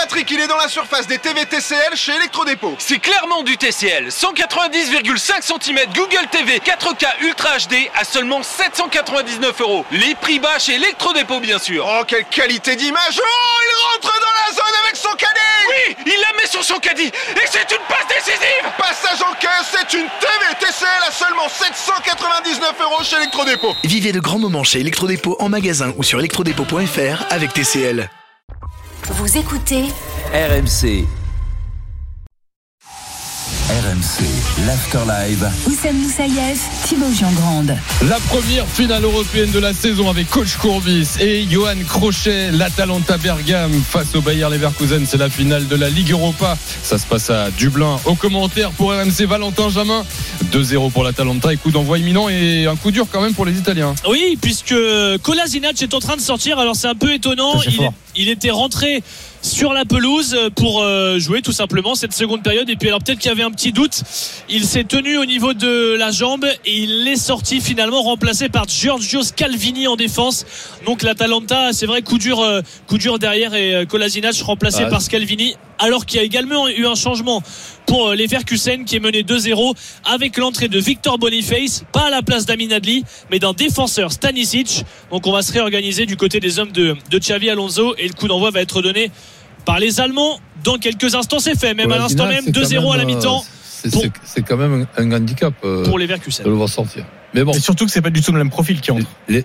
Patrick, il est dans la surface des TV TCL chez Electrodépôt. C'est clairement du TCL. 190,5 cm Google TV 4K Ultra HD à seulement 799 €. Les prix bas chez Electrodépôt, bien sûr. Oh, quelle qualité d'image! Oh, il rentre dans la zone avec son caddie! Oui, il la met sur son caddie et c'est une passe décisive. Passage en caisse, c'est une TV TCL à seulement 799 € chez Electrodépôt. Vivez de grands moments chez Electrodépôt en magasin ou sur electrodépôt.fr avec TCL. Vous écoutez RMC. RMC, l'Afterlive. Oussem Moussaïef, Thibaut Jean-Grande. La première finale européenne de la saison avec Coach Courbis et Johan Crochet, l'Atalanta Bergame face au Bayer Leverkusen. C'est la finale de la Ligue Europa. Ça se passe à Dublin. Au commentaire pour RMC, Valentin Jamin. 2-0 pour l'Atalanta et coup d'envoi imminent et un coup dur quand même pour les Italiens. Oui, puisque Kolasinac est en train de sortir. Alors c'est un peu étonnant. Il était rentré sur la pelouse pour jouer tout simplement cette seconde période, et puis alors peut-être qu'il y avait un petit doute, il s'est tenu au niveau de la jambe et il est sorti finalement, remplacé par Giorgio Scalvini en défense. Donc l'Atalanta, c'est vrai, coup dur derrière, et Kolasinac remplacé par Scalvini, alors qu'il y a également eu un changement pour Leverkusen qui est mené 2-0 avec l'entrée de Victor Boniface, pas à la place d'Amin Adli mais d'un défenseur, Stanisic. Donc on va se réorganiser du côté des hommes de Xavi Alonso, et le coup d'envoi va être donné par les Allemands dans quelques instants. C'est fait, même à l'instant même, 2-0 à la mi-temps. C'est quand même un handicap pour les Leverkusen de le voir sortir. Mais bon, et surtout que c'est pas du tout le même profil qui entre. Les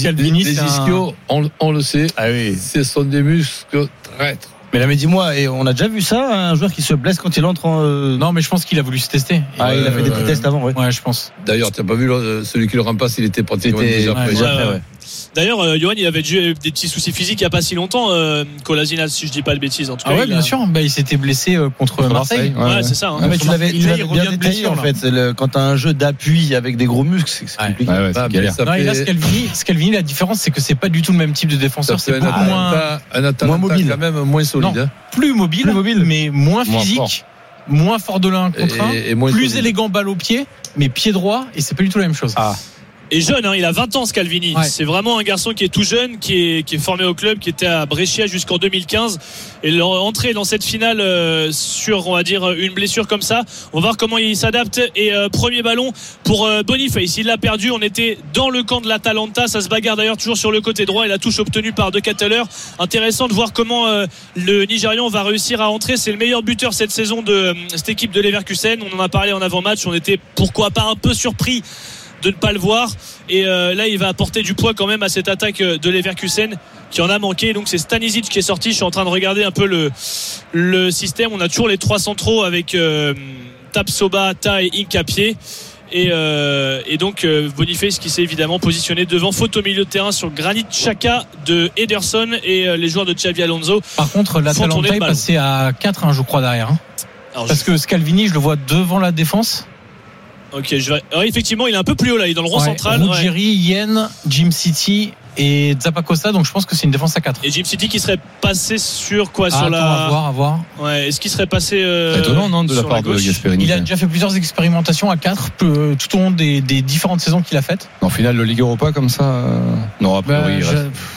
ischios, on le sait, ce sont des muscles traîtres. Mais là, mais dis-moi, et on a déjà vu ça, un joueur qui se blesse quand il entre Non, mais je pense qu'il a voulu se tester. Il a fait des petits tests avant, ouais, je pense. D'ailleurs, t'as pas vu celui qui le remplace, il était pratiquement déjà prêt. D'ailleurs, Johan, il avait eu des petits soucis physiques il n'y a pas si longtemps, Kolasinac, si je dis pas de bêtises. En tout cas, bien sûr. Il s'était blessé contre Marseille. Ouais, c'est ça. Mais tu l'avais bien détaillé en fait. Quand t'as un jeu d'appui avec des gros muscles, c'est compliqué. C'est galère. Non, et là, Scalvini, la différence, c'est que c'est pas du tout le même type de défenseur. C'est beaucoup moins mobile, quand même moins solide. Plus mobile, mais moins physique. Moins fort de l'un contre un, plus élégant balle au pied, mais pied droit, et c'est pas du tout la même chose. Et jeune, il a 20 ans, Scalvini. Ouais. C'est vraiment un garçon qui est tout jeune, qui est formé au club, qui était à Brescia jusqu'en 2015. Et leur entrée dans cette finale sur, on va dire, une blessure comme ça, on va voir comment il s'adapte. Et premier ballon pour Boniface. Il l'a perdu. On était dans le camp de l'Atalanta. Ça se bagarre d'ailleurs toujours sur le côté droit. Et la touche obtenue par De Ketteler. Intéressant de voir comment le Nigérian va réussir à entrer. C'est le meilleur buteur cette saison de cette équipe de Leverkusen. On en a parlé en avant-match. On était pourquoi pas un peu surpris de ne pas le voir, et là il va apporter du poids quand même à cette attaque de Leverkusen qui en a manqué. Donc c'est Stanisic qui est sorti. Je suis en train de regarder un peu le système. On a toujours les trois centraux avec Tapsoba, Ta et Hincapié, et donc Boniface qui s'est évidemment positionné devant, faute au milieu de terrain sur Granit Xhaka de Ederson, et les joueurs de Xavi Alonso. Par contre l'Atalanta est passé à 4 je crois derrière, parce que Scalvini je le vois devant la défense. Ok, effectivement, il est un peu plus haut là, il est dans le rond central. Ruggieri, Yen, Jim City et Zappacosta, donc je pense que c'est une défense à 4. Et Jim City qui serait passé sur quoi, sur la. À voir. Ouais, est-ce qu'il serait passé étonnant, non, de la part de Gasperini. Il a déjà fait plusieurs expérimentations à 4 tout au long des différentes saisons qu'il a faites. En finale de Ligue Europa comme ça, non, a priori il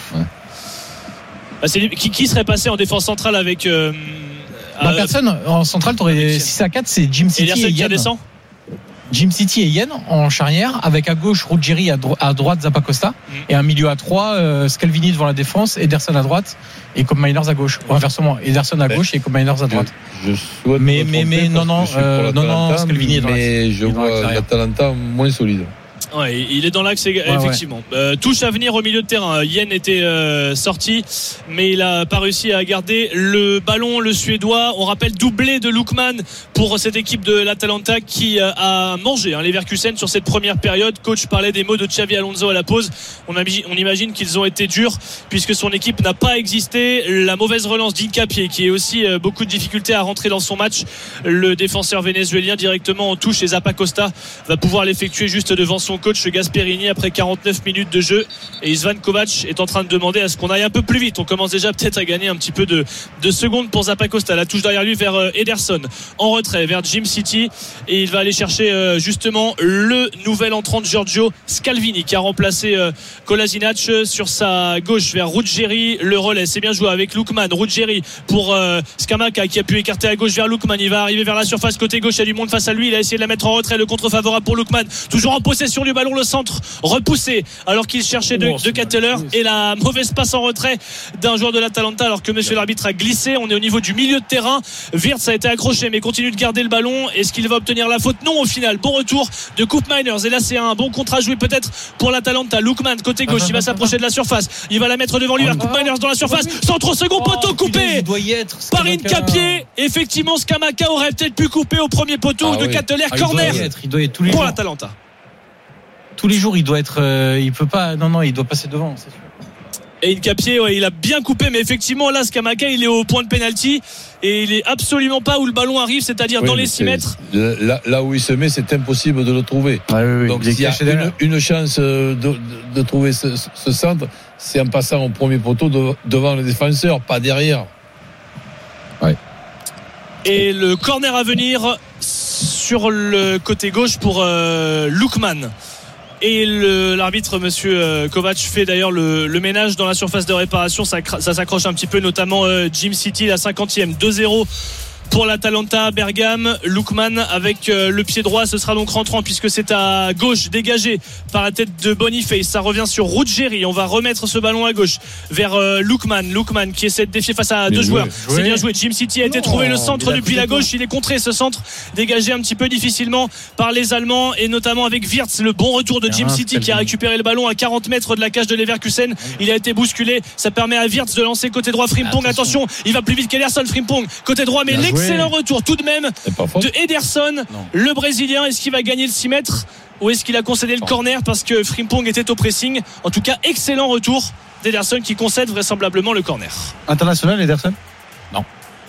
reste. Qui serait passé en défense centrale avec personne en centrale, t'aurais 6 à 4, c'est Jim City et Yen. Jim City et Yen en charnière, avec à gauche Ruggieri, à droite Zappacosta, et un milieu à 3, Scalvini devant la défense, Ederson à droite et Kobe Miners à gauche, ou inversement, Ederson à gauche et Kobe Miners à droite. Mais non, Scalvini est dans l'axe. Mais je vois l'Atalanta moins solide. Ouais, il est dans l'axe effectivement. Touche à venir au milieu de terrain. Yen était sorti, mais il a pas réussi à garder le ballon. Le Suédois, on rappelle, doublé de Lookman pour cette équipe de l'Atalanta qui a mangé les Leverkusen sur cette première période. Coach parlait des mots de Xavi Alonso à la pause. On imagine qu'ils ont été durs puisque son équipe n'a pas existé. La mauvaise relance d'Hincapié qui est aussi beaucoup de difficultés à rentrer dans son match. Le défenseur vénézuélien directement en touche, et Zappacosta va pouvoir l'effectuer juste devant son coach Gasperini après 49 minutes de jeu. Et Istvan Kovac est en train de demander à ce qu'on aille un peu plus vite. On commence déjà peut-être à gagner un petit peu de secondes pour Zappacosta. La touche derrière lui vers Ederson, en retrait vers Jim City, et il va aller chercher justement le nouvel entrant de Giorgio Scalvini qui a remplacé Kolasinac sur sa gauche vers Ruggeri. Le relais, c'est bien joué avec Lookman. Ruggeri pour Scamacca qui a pu écarter à gauche vers Lookman. Il va arriver vers la surface côté gauche, il y a du monde face à lui, il a essayé de la mettre en retrait. Le contre favorable pour Lookman, toujours en possession du ballon, le centre repoussé alors qu'il cherchait de Ketteler, et la mauvaise passe en retrait d'un joueur de l'Atalanta alors que monsieur l'arbitre a glissé. On est au niveau du milieu de terrain. Wirtz a été accroché mais continue de garder le ballon. Est-ce qu'il va obtenir la faute? Non, au final. Bon retour de Koop Miners, et là c'est un bon contre à jouer peut-être pour l'Atalanta. Lookman côté gauche, il va s'approcher de la surface, il va la mettre devant lui vers Koop Miners dans la surface, centre au second poteau coupé par Hincapié. Effectivement, Scamacca aurait peut-être pu couper au premier poteau de Ketteler. Corner pour l'Atalanta. Tous les jours il doit être il peut pas, non il doit passer devant, c'est sûr. Et Hincapié, il a bien coupé, mais effectivement là Scamacca il est au point de pénalty et il est absolument pas où le ballon arrive, c'est-à-dire dans les 6 mètres. Là où il se met, c'est impossible de le trouver. Donc s'il y a une chance de trouver ce centre, c'est en passant au premier poteau devant le défenseur, pas derrière. Et le corner à venir sur le côté gauche pour Lookman. Et l'arbitre monsieur Kovac fait d'ailleurs le ménage dans la surface de réparation. Ça s'accroche un petit peu, notamment Jim City, la 50e. 2-0 pour l'Atalanta Bergame. Lookman avec le pied droit, ce sera donc rentrant puisque c'est à gauche, dégagé par la tête de Boniface. Ça revient sur Ruggeri. On va remettre ce ballon à gauche vers Lookman qui essaie de défier face à deux joueurs. C'est bien joué. Jim City a été trouvé le centre depuis la gauche. Il est contré, ce centre dégagé un petit peu difficilement par les Allemands, et notamment avec Wirtz. Le bon retour de Jim City qui a récupéré le ballon à 40 mètres de la cage de Leverkusen. Il a été bousculé. Ça permet à Wirtz de lancer côté droit. Frimpong, attention, il va plus vite qu'Ederson. Frimpong côté droit, mais excellent retour tout de même de Ederson, le Brésilien. Est-ce qu'il va gagner le 6 mètres ou est-ce qu'il a concédé le corner parce que Frimpong était au pressing? En tout cas, excellent retour d'Ederson qui concède vraisemblablement le corner. International, Ederson? Non.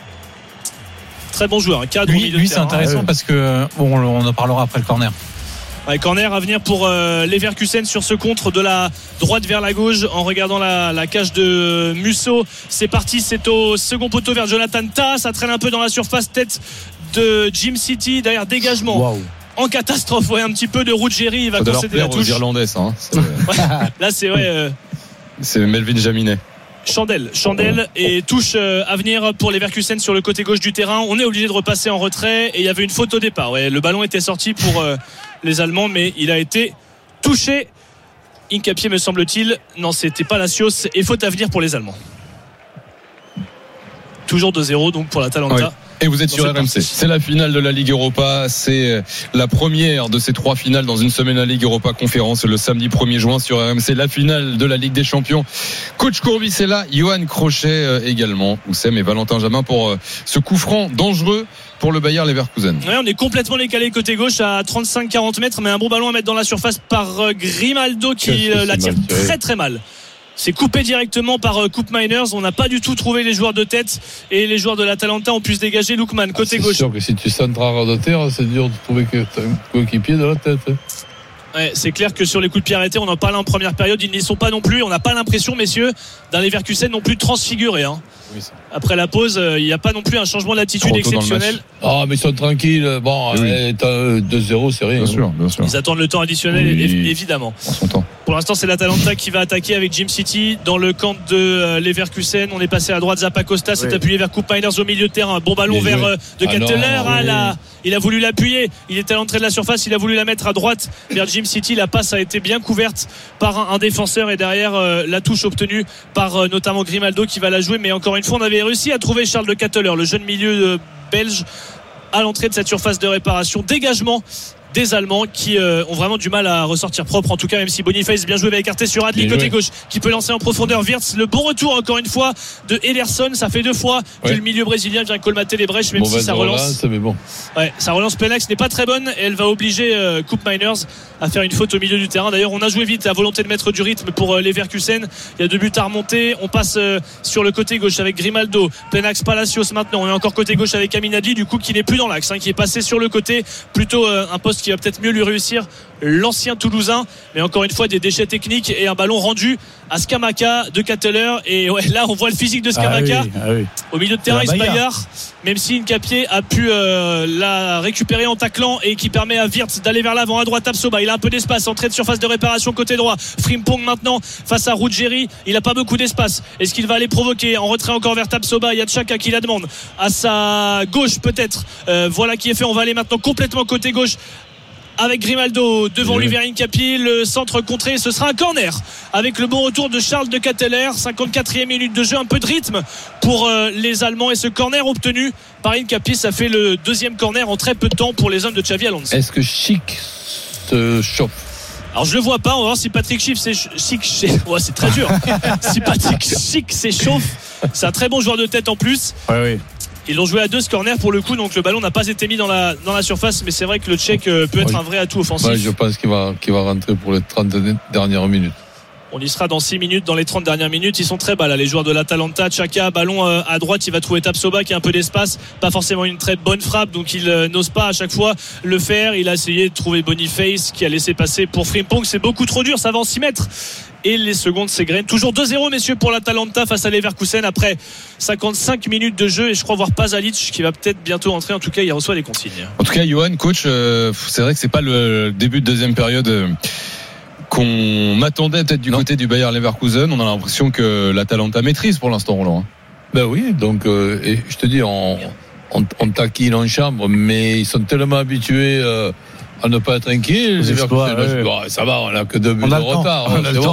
Très bon joueur, un cadre au milieu de terrain. C'est intéressant parce que on en parlera après le corner. Corner à venir pour Leverkusen sur ce contre de la droite vers la gauche en regardant la cage de Musso. C'est parti, c'est au second poteau vers Jonathan Tah. Ça traîne un peu dans la surface, tête de Jim City. Derrière, dégagement en catastrophe, un petit peu de Ruggeri. Il va concéder la touche. Irlandais, ça, là c'est c'est Melvin Jaminet. Chandelle et touche à venir pour Leverkusen sur le côté gauche du terrain. On est obligé de repasser en retrait et il y avait une faute au départ. Le ballon était sorti pour les Allemands, mais il a été touché. Hincapié, me semble-t-il. Non, c'était pas Palacios, et faute à venir pour les Allemands. Toujours 2-0 donc pour l'Atalanta. Et vous êtes sur RMC. C'est la finale de la Ligue Europa. C'est la première de ces 3 finales dans une semaine à la Ligue Europa Conférence le samedi 1er juin sur RMC. La finale de la Ligue des Champions. Coach Courbis est là. Johan Crochet également. Oussem et Valentin Jamin pour ce coup franc dangereux pour le Bayer Leverkusen. On est complètement décalé côté gauche à 35-40 mètres, mais un bon ballon à mettre dans la surface par Grimaldo qui la tire très très mal. C'est coupé directement par Koop Miners. On n'a pas du tout trouvé les joueurs de tête, et les joueurs de l'Atalanta ont pu se dégager. Lookman côté gauche. C'est sûr que si tu centres à ras de terre, c'est dur de trouver que t'as un coéquipier de la tête. C'est clair que sur les coups de pied arrêtés, on en parlait en première période, ils n'y sont pas non plus. On n'a pas l'impression, messieurs, d'un Leverkusen non plus transfiguré. Après la pause, il n'y a pas non plus un changement d'attitude exceptionnel. Mais ils sont tranquilles. Bon, 2-0, c'est rien. Bien sûr. Ils attendent le temps additionnel, évidemment. Pour l'instant, c'est l'Atalanta qui va attaquer avec Jim City dans le camp de Leverkusen. On est passé à droite, Zappacosta s'est appuyé vers Koop Miners au milieu de terrain. Bon ballon vers de Ketteler. Il a voulu l'appuyer. Il était à l'entrée de la surface. Il a voulu la mettre à droite vers Jim City. La passe a été bien couverte par un défenseur, et derrière la touche obtenue par notamment Grimaldo qui va la jouer. Mais encore une fois, on avait réussi à trouver Charles de Ketteler, le jeune milieu belge, à l'entrée de cette surface de réparation. Dégagement des Allemands qui ont vraiment du mal à ressortir propre, en tout cas, même si Boniface bien joué va écarter sur Adli côté gauche qui peut lancer en profondeur. Wirtz, le bon retour encore une fois de Ederson. Ça fait 2 fois que le milieu brésilien vient colmater les brèches, même si ça relance sa relance Penax n'est pas très bonne, et elle va obliger Koop Miners à faire une faute au milieu du terrain. D'ailleurs, on a joué vite, à volonté de mettre du rythme pour Leverkusen. Il y a 2 buts à remonter. On passe sur le côté gauche avec Grimaldo, Penax, Palacios. Maintenant on est encore côté gauche avec Amin Adli, du coup qui n'est plus dans l'axe, qui est passé sur le côté, plutôt un poste qui va peut-être mieux lui réussir, l'ancien Toulousain. Mais encore une fois, des déchets techniques et un ballon rendu à Scamacca de Catteler. Et ouais, là, on voit le physique de Scamacca. Au milieu de terrain, il se bagarre. Même si Nkapié a pu la récupérer en taclant et qui permet à Wirtz d'aller vers l'avant. À droite, Tapsoba, il a un peu d'espace. Entrée de surface de réparation côté droit. Frimpong maintenant face à Ruggieri. Il n'a pas beaucoup d'espace. Est-ce qu'il va aller provoquer en retrait encore vers Tapsoba? Il y a Xhaka qui la demande à sa gauche peut-être. Voilà qui est fait. On va aller maintenant complètement côté gauche avec Grimaldo devant lui vers Nkapié. Le centre contré, ce sera un corner avec le bon retour de Charles de Catteler. 54e minute de jeu, un peu de rythme pour les Allemands, et ce corner obtenu par Nkapié, ça fait le deuxième corner en très peu de temps pour les hommes de Xavi Alonso. Est-ce que Schick se chauffe? Alors je le vois pas, on va voir si Patrick Schick ouais, c'est très dur. Si Patrick Schick s'échauffe, c'est un très bon joueur de tête en plus. Oui. Ils l'ont joué à 2 ce corner pour le coup, donc le ballon n'a pas été mis dans la surface, mais c'est vrai que le Tchèque peut être un vrai atout offensif. Ouais, je pense qu'il va rentrer pour les 30 dernières minutes. On y sera dans 6 minutes, dans les 30 dernières minutes. Ils sont très bas là, les joueurs de l'Atalanta. Xhaka, ballon à droite, il va trouver Tapsoba qui a un peu d'espace, pas forcément une très bonne frappe, donc il n'ose pas à chaque fois le faire. Il a essayé de trouver Boniface qui a laissé passer pour Frimpong. C'est beaucoup trop dur, ça va en 6 mètres. Et les secondes s'égrènent. Toujours 2-0 messieurs pour l'Atalanta face à Leverkusen après 55 minutes de jeu, et je crois voir Pasalic qui va peut-être bientôt entrer. En tout cas, il reçoit des consignes. En tout cas, Johan, coach, c'est vrai que c'est pas le début de deuxième période qu'on attendait peut-être du côté du Bayer Leverkusen. On a l'impression que l'Atalanta maîtrise pour l'instant, Roland. Ben oui, donc et je te dis, on taquine en chambre, mais ils sont tellement habitués à ne pas être inquiets. Ça va, on n'a que 2 buts de retard.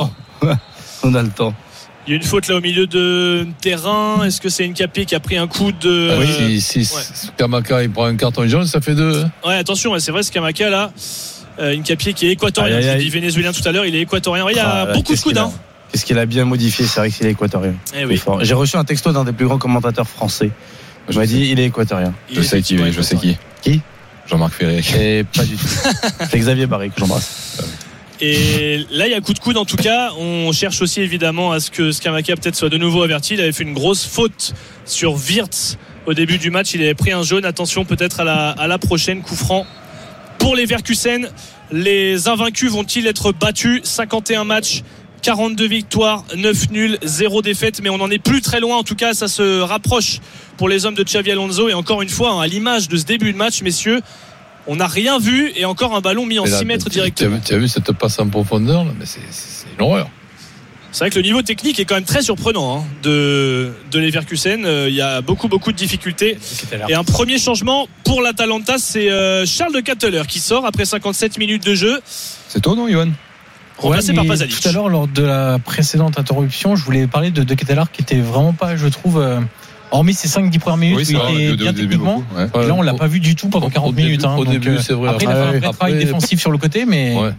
On a le temps. Il y a une faute là au milieu de terrain. Est-ce que c'est Nkapié qui a pris un coup de... Oui, si Scamacca il prend un carton jaune, ça fait 2. Ouais, attention, c'est vrai, Scamacca là, Nkapié qui est équatorien. J'ai dit vénézuélien tout à l'heure, il est équatorien. Il y a beaucoup de coups d'un. Qu'est-ce qu'il a bien modifié, c'est vrai qu'il est équatorien. Oui. J'ai reçu un texto d'un des plus grands commentateurs français. Je m'a dit, il est équatorien. Je sais qui. Qui? Jean-Marc Ferré. Et pas du tout. C'est Xavier Barré que j'embrasse. Et là, il y a coup de coude en tout cas. On cherche aussi évidemment à ce que Scamacca peut-être soit de nouveau averti. Il avait fait une grosse faute sur Wirtz au début du match. Il avait pris un jaune. Attention peut-être à la prochaine. Coup franc pour les Leverkusen. Les invaincus vont-ils être battus? 51 matchs, 42 victoires, 9 nuls, 0 défaite, mais on n'en est plus très loin. En tout cas, ça se rapproche pour les hommes de Xavi Alonso. Et encore une fois, à l'image de ce début de match, messieurs, on n'a rien vu, et encore un ballon mis en 6 mètres directement. Tu as vu cette passe en profondeur là, mais c'est une horreur. C'est vrai que le niveau technique est quand même très surprenant de Leverkusen. Il y a beaucoup de difficultés. Et un premier changement pour l'Atalanta, c'est Charles de Catteler qui sort après 57 minutes de jeu. C'est toi, non, Johan? Remplacé par Pasalic. Tout à l'heure, lors de la précédente interruption, je voulais parler de Catteler qui était vraiment pas, je trouve, hormis ces 5-10 premières minutes, il était bien techniquement. Et là, on l'a pas vu du tout pendant 40 minutes. Au début, c'est vrai. Après, il a fait un vrai travail défensif sur le côté, mais... Ouais.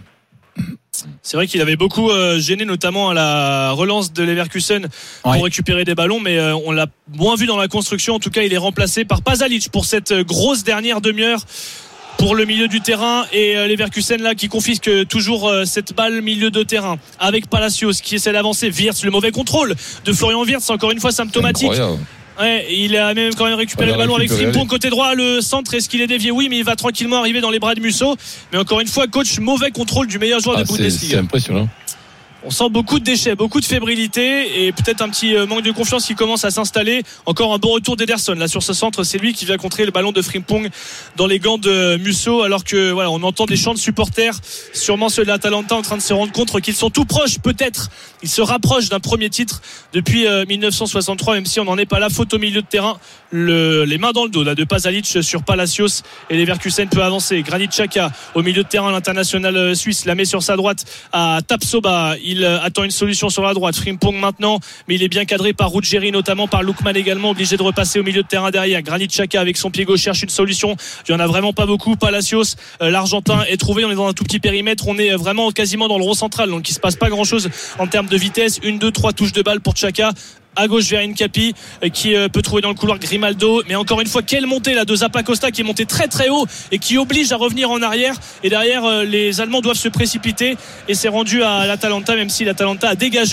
C'est vrai qu'il avait beaucoup gêné, notamment à la relance de Leverkusen pour récupérer des ballons, mais on l'a moins vu dans la construction. En tout cas, il est remplacé par Pasalic pour cette grosse dernière demi-heure pour le milieu du terrain, et Leverkusen là qui confisque toujours cette balle milieu de terrain avec Palacios qui essaie d'avancer. Wirtz, le mauvais contrôle de Florian Wirtz, encore une fois symptomatique. Ouais, il a même quand même récupéré le ballon avec Frimpong côté droit. Le centre, est-ce qu'il est dévié? Oui, mais il va tranquillement arriver dans les bras de Musso. Mais encore une fois, coach, mauvais contrôle du meilleur joueur de Bundesliga. C'est impressionnant. On sent beaucoup de déchets, beaucoup de fébrilité, et peut-être un petit manque de confiance qui commence à s'installer. Encore un bon retour d'Ederson là sur ce centre, c'est lui qui vient contrer le ballon de Frimpong dans les gants de Musso, alors que voilà, on entend des chants de supporters, sûrement ceux de l'Atalanta, en train de se rendre compte qu'ils sont tout proches, peut-être ils se rapprochent d'un premier titre depuis 1963, même si on n'en est pas là. Faute au milieu de terrain, les mains dans le dos là de Pasalic sur Palacios, et Leverkusen peut avancer. Granit Xhaka au milieu de terrain, l'international suisse la met sur sa droite à Tapsoba. Il attend une solution sur la droite. Frimpong maintenant, mais il est bien cadré par Ruggieri, notamment par Lookman également, obligé de repasser au milieu de terrain derrière. Granit Xhaka avec son pied gauche cherche une solution. Il n'y en a vraiment pas beaucoup. Palacios, l'Argentin, est trouvé. On est dans un tout petit périmètre. On est vraiment quasiment dans le rond central, donc il ne se passe pas grand chose en termes de vitesse. 1, 2, 3 touches de balle pour Xhaka. À gauche vers Nkapié qui peut trouver dans le couloir Grimaldo, mais encore une fois quelle montée là de Zappacosta qui est monté très très haut et qui oblige à revenir en arrière, et derrière les Allemands doivent se précipiter, et c'est rendu à l'Atalanta, même si l'Atalanta a dégagé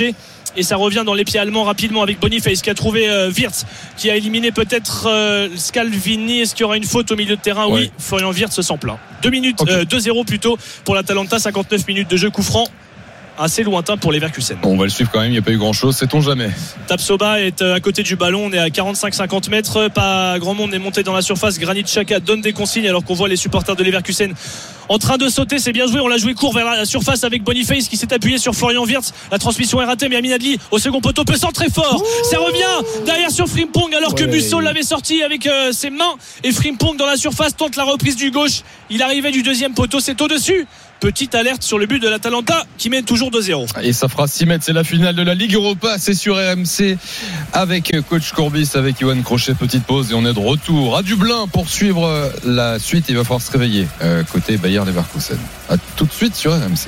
et ça revient dans les pieds allemands rapidement avec Boniface qui a trouvé Wirtz, qui a éliminé peut-être Scalvini. Est-ce qu'il y aura une faute au milieu de terrain? Oui, Florian Wirtz se sent plein. 2-0 plutôt pour l'Atalanta, 59 minutes de jeu, coup franc assez lointain pour les Leverkusen. On va le suivre quand même, il n'y a pas eu grand chose, sait-on jamais. Tapsoba est à côté du ballon, on est à 45-50 mètres, pas grand monde est monté dans la surface. Granit Xhaka donne des consignes alors qu'on voit les supporters de Leverkusen en train de sauter. C'est bien joué, on l'a joué court vers la surface avec Boniface qui s'est appuyé sur Florian Wirtz. La transmission est ratée, mais Amin Adli au second poteau peut centrer fort. Ça revient derrière sur Frimpong alors que Musso l'avait sorti avec ses mains, et Frimpong dans la surface tente la reprise du gauche. Il arrivait du deuxième poteau, c'est au-dessus. Petite alerte sur le but de l'Atalanta qui mène toujours 2-0. Et ça fera 6 mètres, c'est la finale de la Ligue Europa, c'est sur RMC avec coach Courbis, avec Johan Crochet. Petite pause et on est de retour à Dublin pour suivre la suite. Il va falloir se réveiller côté Bayer Leverkusen. À tout de suite sur RMC.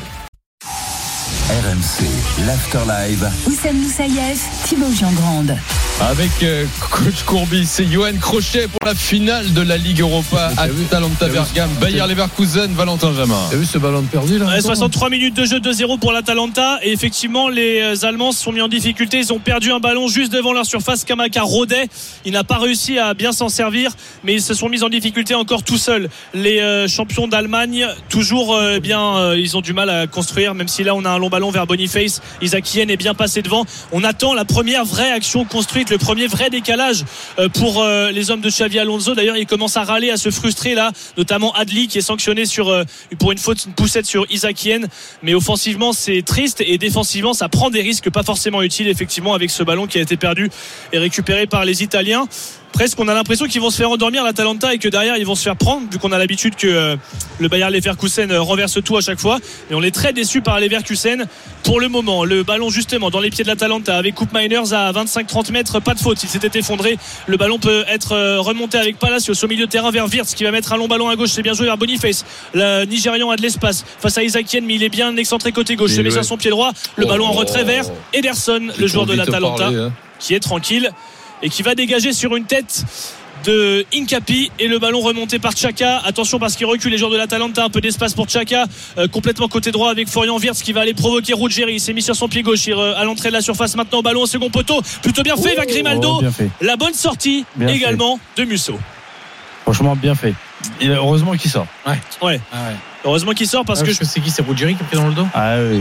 RMC, l'Afterlive. Oussem Moussaïef, Thibaut Jean-Grande. Avec coach Courbis et Johan Crochet pour la finale de la Ligue Europa. Atalanta Bergame, Bayer Leverkusen, Valentin Jamin. T'as vu ce ballon perdu là? 63 minutes de jeu, 2-0 pour l'Atalanta. Et effectivement, les Allemands se sont mis en difficulté. Ils ont perdu un ballon juste devant leur surface. Kamaka rôdait. Il n'a pas réussi à bien s'en servir, mais ils se sont mis en difficulté encore tout seuls. Les champions d'Allemagne, toujours ils ont du mal à construire, même si là on a un long ballon vers Boniface. Isaac Yen est bien passé devant. On attend la première vraie action construite, le premier vrai décalage pour les hommes de Xavi Alonso. D'ailleurs, il commence à râler, à se frustrer là, notamment Adli qui est sanctionné pour une faute, une poussette sur Isaac Yen. Mais offensivement, c'est triste, et défensivement, ça prend des risques pas forcément utiles, effectivement, avec ce ballon qui a été perdu et récupéré par les Italiens. Presque on a l'impression qu'ils vont se faire endormir l'Atalanta et que derrière ils vont se faire prendre, vu qu'on a l'habitude que le Bayer Leverkusen renverse tout à chaque fois. Et on est très déçus par Leverkusen pour le moment. Le ballon justement dans les pieds de l'Atalanta avec Koop Miners à 25-30 mètres, pas de faute, il s'était effondré. Le ballon peut être remonté avec Palacios au milieu de terrain vers Wirtz qui va mettre un long ballon à gauche. C'est bien joué vers Boniface. Le Nigérian a de l'espace face à Isaac Yen, mais il est bien excentré côté gauche. C'est bien son pied droit. Le ballon en retrait vers Ederson, le joueur de l'Atalanta, qui est tranquille et qui va dégager sur une tête de Hincapié, et le ballon remonté par Xhaka. Attention parce qu'il recule les joueurs de l'Atalanta, un peu d'espace pour Xhaka, complètement côté droit avec Florian Wirtz qui va aller provoquer Ruggeri. Il s'est mis sur son pied gauche à l'entrée de la surface. Maintenant ballon au second poteau, plutôt bien fait vers Grimaldo. La bonne sortie bien également fait de Musso. Franchement bien fait. Et heureusement qu'il sort. Ouais. Heureusement qu'il sort parce que c'est qui, c'est Ruggeri qui a pris dans le dos. Ah oui.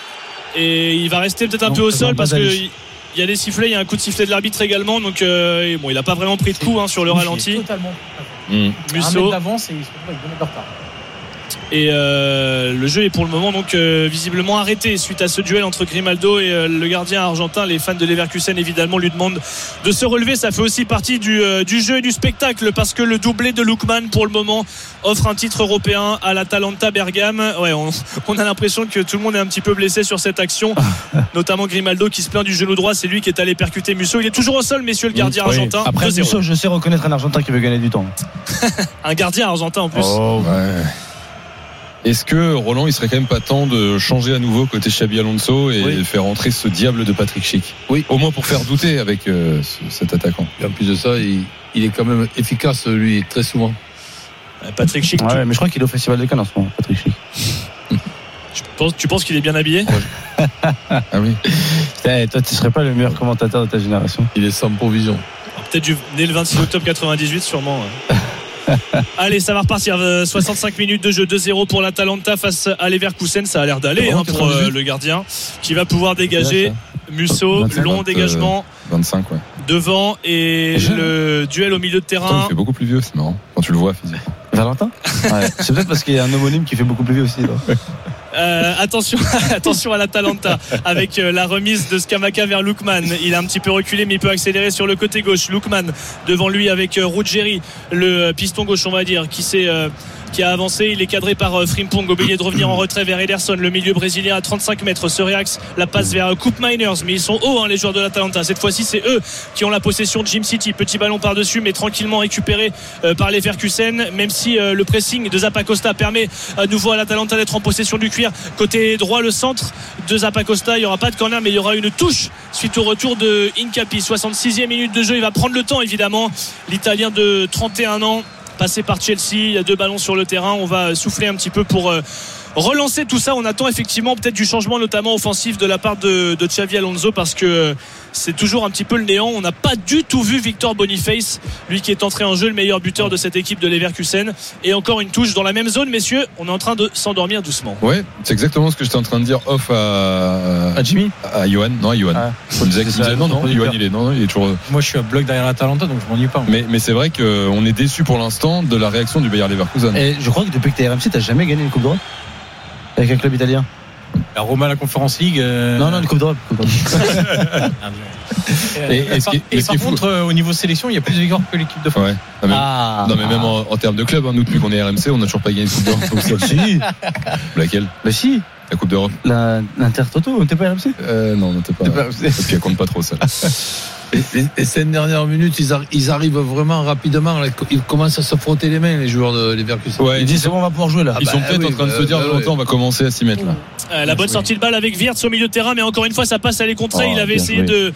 Et il va rester peut-être un peu au sol parce que il y a des sifflets, il y a un coup de sifflet de l'arbitre également, donc bon, il n'a pas vraiment pris de coup sur le ralenti. Totalement. Musso. d'avance et il se retrouve avec 2 mètres de retard. Et le jeu est pour le moment donc visiblement arrêté suite à ce duel entre Grimaldo et le gardien argentin. Les fans de Leverkusen évidemment lui demandent de se relever. Ça fait aussi partie du jeu et du spectacle, parce que le doublé de Lookman pour le moment offre un titre européen à l'Atalanta Bergame. Ouais, on a l'impression que tout le monde est un petit peu blessé sur cette action, notamment Grimaldo qui se plaint du genou droit. C'est lui qui est allé percuter Musso. Il est toujours au sol, messieurs, le gardien argentin. Après Musso, je sais reconnaître un Argentin qui veut gagner du temps. Un gardien argentin en plus. Est-ce que Roland, il serait quand même pas temps de changer à nouveau côté Xabi Alonso et faire entrer ce diable de Patrick Schick? Oui. Au moins pour faire douter avec cet attaquant. Et en plus de ça, il est quand même efficace, lui, très souvent. Patrick Schick. Ouais, mais je crois qu'il est au Festival de Cannes en ce moment, Patrick Schick. Tu penses qu'il est bien habillé? Ah oui. Toi, tu serais pas le meilleur commentateur de ta génération. Il est sans provision. Peut-être né le 26 octobre 98, sûrement. Allez, ça va repartir. 65 minutes de jeu, 2-0 pour l'Atalanta face à Leverkusen. Ça a l'air d'aller pour le gardien qui va pouvoir dégager. Musso, long dégagement 25 devant, et le duel au milieu de terrain. Il fait beaucoup plus vieux, c'est marrant quand tu le vois physiquement. Valentin c'est peut-être parce qu'il y a un homonyme qui fait beaucoup plus vieux aussi attention à l'Atalanta avec la remise de Scamacca vers Lookman. Il a un petit peu reculé, mais il peut accélérer sur le côté gauche. Lookman devant lui avec Ruggeri, le piston gauche on va dire, qui a avancé. Il est cadré par Frimpong, obligé de revenir en retrait vers Ederson, le milieu brésilien à 35 mètres. Se réaxe la passe vers Koop Miners, mais ils sont hauts les joueurs de l'Atalanta. Cette fois-ci c'est eux qui ont la possession de Jim City. Petit ballon par dessus, mais tranquillement récupéré par les Leverkusen, même si le pressing de Zappacosta permet à nouveau à l'Atalanta d'être en possession du cuir. Côté droit, le centre de Zappacosta, il n'y aura pas de corner, mais il y aura une touche suite au retour de Hincapié. 66e minute de jeu, il va prendre le temps évidemment, l'Italien de 31 ans, passé par Chelsea. Il y a 2 ballons sur le terrain. On va souffler un petit peu pour relancer tout ça. On attend effectivement peut-être du changement, notamment offensif, de la part de Xavi Alonso, parce que c'est toujours un petit peu le néant. On n'a pas du tout vu Victor Boniface, lui qui est entré en jeu, le meilleur buteur de cette équipe de Leverkusen. Et encore une touche dans la même zone, messieurs. On est en train de s'endormir doucement. Ouais, c'est exactement ce que j'étais en train de dire off à Jimmy, à Johan. Non, à Johan. On disait non, Johan il est toujours. Moi je suis à bloc derrière l'Atalanta, donc je m'ennuie pas. Mais c'est vrai qu'on est déçu pour l'instant de la réaction du Bayer Leverkusen. Et je crois que depuis que t'es RMC, t'as jamais gagné une Coupe d'Europe avec un club italien. La Roma, la Conference League. Non, une Coupe d'Europe. Et par contre, au niveau sélection, il y a plus de victoires que l'équipe de France. Ouais. Non, mais même en termes de club, nous, depuis qu'on est RMC, on n'a toujours pas gagné une Coupe d'Europe. Si. Laquelle? Bah si. La Coupe d'Europe. L'Inter Toto, on n'était pas RMC? Non, on n'était pas. Parce qu'elle compte pas trop, ça. Et ces dernières minutes, ils arrivent vraiment rapidement. Ils commencent à se frotter les mains, les joueurs de Leverkusen. Ouais, ils disent c'est bon, on va pouvoir jouer là. Ils sont peut-être en train de se dire longtemps, on va commencer à s'y mettre là. La bonne sortie de balle avec Wirtz au milieu de terrain, mais encore une fois, ça passe à les contre. Il avait essayé de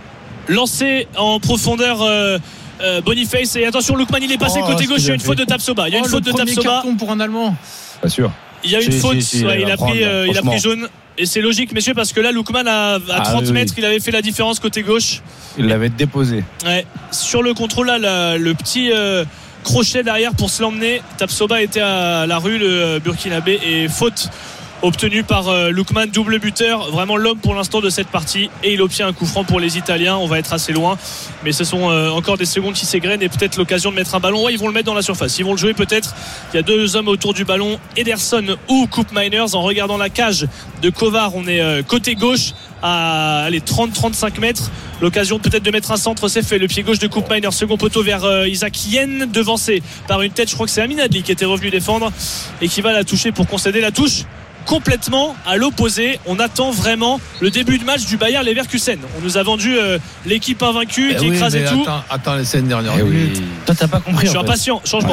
lancer en profondeur Boniface. Et attention, Lookman, il est passé côté gauche. Il y a une faute de Tapsoba. Il y a une faute de Tapsoba. Carton pour un Allemand. Pas sûr. Il y a une faute. Il a pris jaune. Et c'est logique, messieurs, parce que là, Lookman, à 30 mètres, il avait fait la différence côté gauche. Il l'avait déposé. Ouais. Sur le contrôle, là, le petit crochet derrière pour se l'emmener. Tapsoba était à la rue, le Burkinabé, et faute obtenue par Lookman, double buteur, vraiment l'homme pour l'instant de cette partie, et il obtient un coup franc pour les Italiens. On va être assez loin, mais ce sont encore des secondes qui s'égrènent et peut-être l'occasion de mettre un ballon. Ouais, ils vont le mettre dans la surface, ils vont le jouer peut-être. Il y a deux hommes autour du ballon, Ederson ou Koop Miners. En regardant la cage de Kovar, on est côté gauche à 30-35 mètres. L'occasion peut-être de mettre un centre, c'est fait. Le pied gauche de Koop Miners, second poteau vers Isaac Yen, devancé par une tête. Je crois que c'est Amin Adli qui était revenu défendre et qui va la toucher pour concéder la touche complètement à l'opposé. On attend vraiment le début de match du Bayer Leverkusen. On nous a vendu l'équipe invaincue qui écrasait tout. Attends les 5 dernières minutes. Toi t'as pas compris. Je suis impatient. Changement.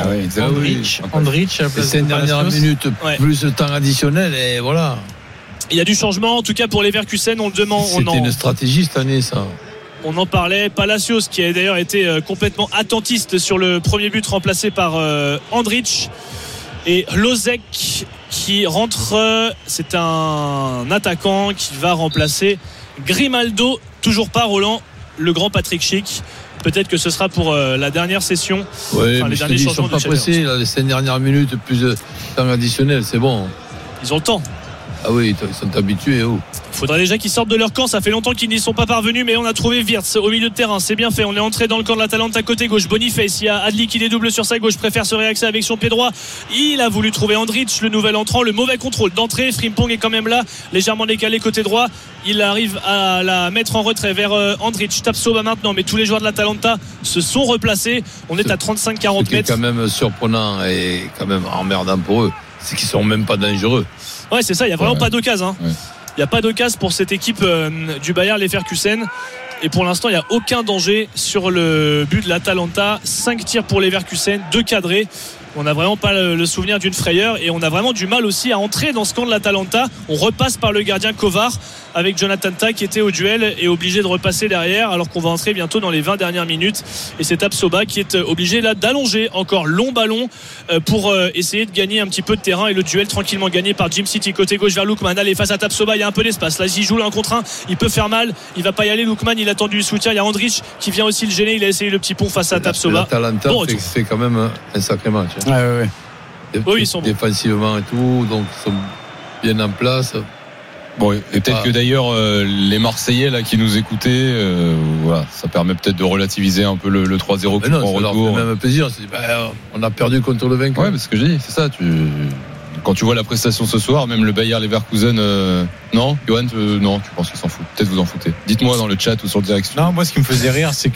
Andrich les 5 dernières minutes plus de temps additionnel et voilà. Il y a du changement en tout cas pour Leverkusen. On le demande. C'était une stratégie cette année, ça. On en parlait. Palacios qui a d'ailleurs été complètement attentiste sur le premier but, remplacé par Andrich. Et Lozek qui rentre, c'est un attaquant qui va remplacer Grimaldo. Toujours pas Roland, le grand Patrick Schick. Peut-être que ce sera pour la dernière session. Oui, mais les derniers changements. Ils ne sont pas pressés, là, les 5 dernières minutes, plus de temps additionnel, c'est bon. Ils ont le temps. Ah oui, ils sont habitués. Il faudrait déjà qu'ils sortent de leur camp. Ça fait longtemps qu'ils n'y sont pas parvenus, mais on a trouvé Wirtz au milieu de terrain. C'est bien fait. On est entré dans le camp de l'Atalanta côté gauche. Boniface, il y a Adli qui dédouble sur sa gauche, préfère se réaxer avec son pied droit. Il a voulu trouver Andrich, le nouvel entrant. Le mauvais contrôle d'entrée. Frimpong est quand même là, légèrement décalé côté droit. Il arrive à la mettre en retrait vers Andrich. Tapsoba maintenant, mais tous les joueurs de l'Atalanta se sont replacés. On est à 35-40 mètres. Ce qui est quand même surprenant et quand même emmerdant pour eux, c'est qu'ils sont même pas dangereux. Ouais, c'est ça, il n'y a vraiment pas d'occasion. Il n'y a pas d'occasion pour cette équipe du Bayer Leverkusen. Et pour l'instant, il n'y a aucun danger sur le but de l'Atalanta. 5 tirs pour Leverkusen, 2 cadrés. On n'a vraiment pas le souvenir d'une frayeur et on a vraiment du mal aussi à entrer dans ce camp de l'Atalanta. On repasse par le gardien Kovar avec Jonathan Tah qui était au duel et obligé de repasser derrière alors qu'on va entrer bientôt dans les 20 dernières minutes. Et c'est Tapsoba qui est obligé là d'allonger encore long ballon pour essayer de gagner un petit peu de terrain, et le duel tranquillement gagné par Jim City côté gauche vers Lookman. Allez, face à Tapsoba, il y a un peu d'espace. Là, il joue l'un contre un, il peut faire mal, il va pas y aller. Lookman, il a tendu le soutien. Il y a Andrich qui vient aussi le gêner. Il a essayé le petit pont face à Tapsoba. L'Atalanta fait quand même un sacré match. Oui, ils sont défensivement et tout, donc ils sont bien en place. Bon, et peut-être que d'ailleurs les Marseillais là qui nous écoutaient, voilà, ça permet peut-être de relativiser un peu le 3-0 qu'on prend en retour. Ça fait même plaisir. On a perdu contre le vainqueur. Ouais, mais ce que j'ai dit, c'est ça. Quand tu vois la prestation ce soir, même le Bayer Leverkusen, non, Johan, non, tu penses qu'ils s'en foutent. Peut-être vous en foutez. Dites-moi dans le chat ou sur le direct. Non, moi ce qui me faisait rire, c'est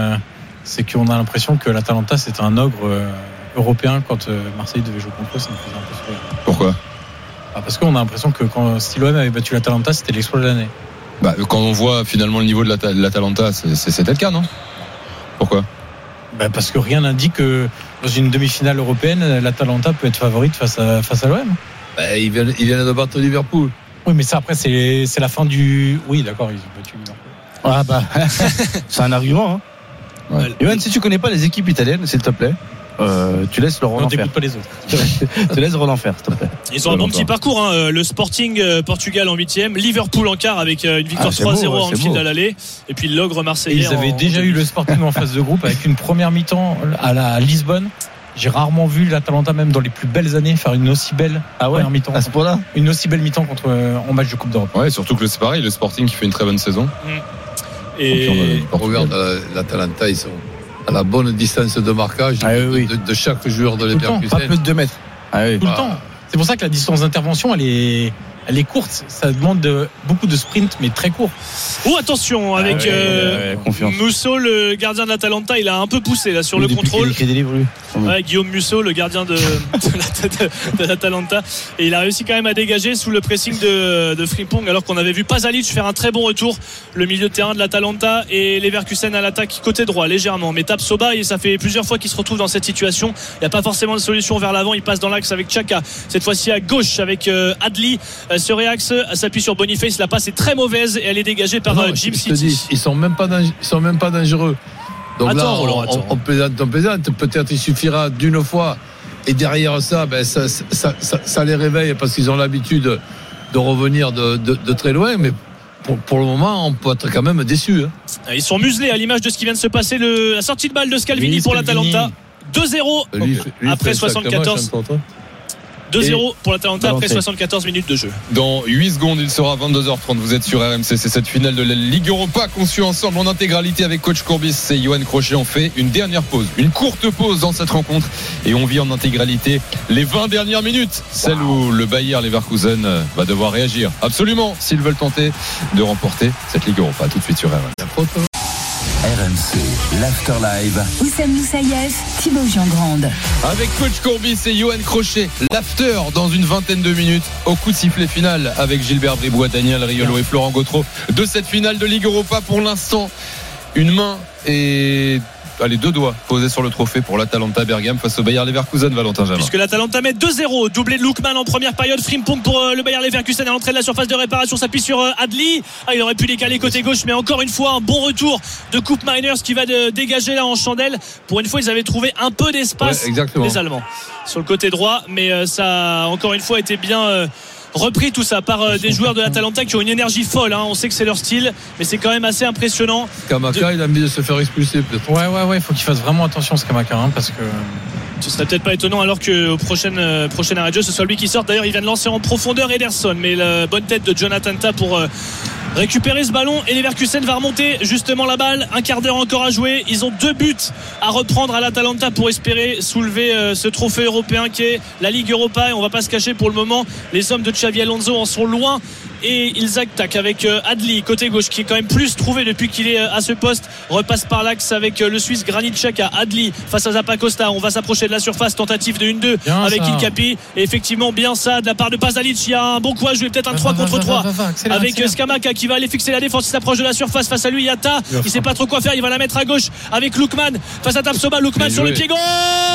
qu'on a l'impression que l'Atalanta c'est un ogre européen. Quand Marseille devait jouer contre eux, ça me faisait un peu sourire. Pourquoi? Parce qu'on a l'impression que quand Stillone avait battu l'Atalanta, c'était l'exploit de l'année. Quand on voit finalement le niveau de l'Atalanta, c'était le cas, non? Pourquoi? Parce que rien n'indique que dans une demi-finale européenne, l'Atalanta peut être favorite face à l'OM. Ils viennent de battre Liverpool. Oui, mais ça après c'est la fin du. Oui, d'accord, ils ont battu Liverpool. C'est un argument. Hein. Ouais. Johan, si tu connais pas les équipes italiennes, s'il te plaît. tu laisses Laurent Non, faire. t'écoutes pas les autres. Tu laisses Roland faire, s'il te plaît. Ils ont un bon petit parcours, hein. Le Sporting Portugal en 8e, Liverpool en quart avec une victoire 3-0 en Anfield à l'aller, et puis l'Ogre marseillais. Ils avaient déjà eu le Sporting en phase de groupe avec une première mi-temps à Lisbonne. J'ai rarement vu l'Atalanta, même dans les plus belles années, faire une aussi belle première mi-temps. À ce point-là, une aussi belle mi-temps en match de Coupe d'Europe. Ouais, surtout que c'est pareil, le Sporting qui fait une très bonne saison. Et regarde l'Atalanta, ils sont à la bonne distance de marquage de chaque joueur de Leverkusen. Pas plus de 2 mètres. Tout le temps. C'est pour ça que la distance d'intervention, elle est courte. Ça demande beaucoup de sprint, mais très court. Oh, attention, avec Musso, le gardien de l'Atalanta, il a un peu poussé là sur le contrôle. Guillaume Musso, le gardien de l'Atalanta, et il a réussi quand même à dégager sous le pressing de Frimpong, alors qu'on avait vu Pasalic faire un très bon retour, le milieu de terrain de l'Atalanta, et Leverkusen à l'attaque côté droit légèrement, mais Tapsoba, et ça fait plusieurs fois qu'il se retrouve dans cette situation. Il n'y a pas forcément de solution vers l'avant, il passe dans l'axe avec Xhaka, cette fois-ci à gauche avec Adli. Ce réaxe s'appuie sur Boniface, la passe est très mauvaise et elle est dégagée par Jim City. Ils sont même pas dangereux. Donc attends, là, on plaisante. Peut-être il suffira d'une fois, et derrière ça, ça les réveille parce qu'ils ont l'habitude de revenir de très loin. Mais pour le moment, on peut être quand même déçus. Ils sont muselés à l'image de ce qui vient de se passer. La sortie de balle de Scalvini pour l'Atalanta. 2-0 après 74. 2-0 pour l'Atalanta après 74 minutes de jeu. Dans 8 secondes, il sera 22h30. Vous êtes sur RMC. C'est cette finale de la Ligue Europa conçue ensemble en intégralité avec coach Courbis et Johan Crochet. On fait une dernière pause, une courte pause dans cette rencontre, et on vit en intégralité les 20 dernières minutes, celle où le Bayer Leverkusen va devoir réagir absolument s'ils veulent tenter de remporter cette Ligue Europa. Tout de suite sur RMC. RMC, l'After Live. Oussem Moussaïef, Thibaut Jean-Grande. Avec coach Courbis et Johan Crochet, l'After dans une vingtaine de minutes, au coup de sifflet final avec Gilbert Bribois, Daniel Riolo et Florent Gautreau de cette finale de Ligue Europa. Pour l'instant, une main et deux doigts posés sur le trophée pour l'Atalanta Bergame face au Bayer Leverkusen. Valentin Jamin. Puisque l'Atalanta met 2-0, doublé de Lookman en première période. Frimpong pour le Bayer Leverkusen à l'entrée de la surface de réparation, s'appuie sur Adli. Il aurait pu décaler côté gauche, mais encore une fois un bon retour de Koop Miners qui va dégager là en chandelle. Pour une fois, ils avaient trouvé un peu d'espace, les Allemands, sur le côté droit, mais ça a encore une fois été bien repris tout ça par des joueurs de l'Atalanta qui ont une énergie folle, hein. On sait que c'est leur style, mais c'est quand même assez impressionnant. Scamacca, il a envie de se faire expulser peut-être. Ouais, il faut qu'il fasse vraiment attention Scamacca, hein, parce que ce serait peut-être pas étonnant, alors qu'au prochain arrêt de jeu ce soit lui qui sorte. D'ailleurs, il vient de lancer en profondeur Ederson, mais la bonne tête de Jonathan Tah pour récupérer ce ballon, et Leverkusen va remonter justement la balle. Un quart d'heure encore à jouer. Ils ont 2 buts à reprendre à l'Atalanta pour espérer soulever ce trophée européen qui est la Ligue Europa. Et on va pas se cacher, pour le moment, les hommes de Xavi Alonso en sont loin, et ils attaquent avec Adli côté gauche, qui est quand même plus trouvé depuis qu'il est à ce poste. Repasse par l'axe avec le Suisse Granit Xhaka. Adli face à Zappacosta. On va s'approcher de la surface, tentative de 1-2 avec Ilkapi, et effectivement bien ça de la part de Pasalic. Il y a un bon coup à jouer, peut-être un 3 contre 3 avec Scamacca qui va aller fixer la défense. Il s'approche de la surface, face à lui Yata, il sait pas trop quoi faire, il va la mettre à gauche avec Lookman face à Tapsoba. Lookman sur le pied gauche,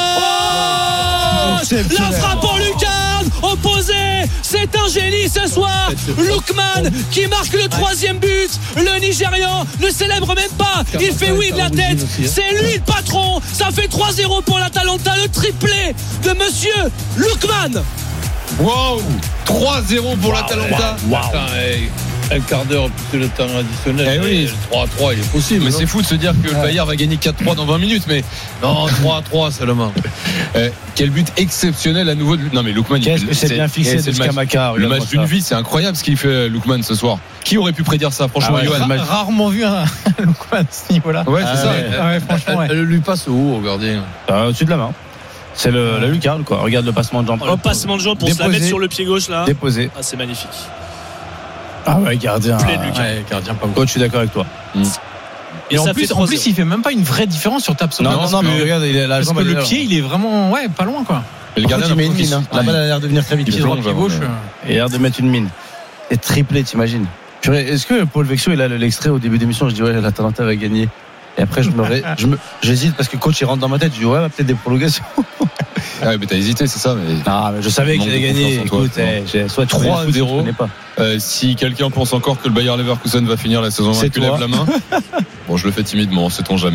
la frappe en lucarne opposée. C'est un génie ce soir. Lookman qui marque le 3e but. Le Nigérian ne célèbre même pas, il fait oui de la tête. C'est lui le patron. Ça fait 3-0 pour l'Atalanta, le triplé de monsieur Lookman. Wow, 3-0 pour l'Atalanta. Un quart d'heure plus le temps additionnel. Oui. Le 3-3, il est possible. Mais c'est fou de se dire que le Bayer va gagner 4-3 dans 20 minutes. Mais non, 3-3 seulement. Quel but exceptionnel à nouveau. Non, mais Lookman, qu'est-ce que c'est bien fixé de Scamacca. Le match d'une vie, c'est incroyable ce qu'il fait, Lookman, ce soir. Qui aurait pu prédire ça, franchement, Johan? Rarement vu un Lookman à ce niveau-là. Ouais, c'est ça. Franchement, elle lui passe où au gardien? Au-dessus de la main. C'est la lucarne, quoi. Regarde le passement de jambe. Le passement de jambe pour se la mettre sur le pied gauche là. Déposé. C'est magnifique. Ah ouais, gardien. Gardien pas bon. Je suis d'accord avec toi. Et en plus, il fait même pas une vraie différence sur Tapsoba. Non, mais regarde, il est la jambe. Parce que le pied, il est vraiment pas loin, quoi. Et le gardien, il met une mine. La balle a l'air de venir très vite. Pied droit, pied gauche. Il a l'air de mettre une mine. Et triplé, t'imagines. Est-ce que Paul Vexio, il a l'extrait au début d'émission? Je dis ouais, l'Atalanta va gagner. Et après, j'hésite parce que coach il rentre dans ma tête. Je dis ouais, peut-être des prolongations. Ouais, mais t'as hésité, c'est ça. Mais je savais qu'il allait gagner. Écoute, soit 3-0. Si quelqu'un pense encore que le Bayer Leverkusen va finir la saison, tu lèves la main. Bon, je le fais timidement, sait-on jamais.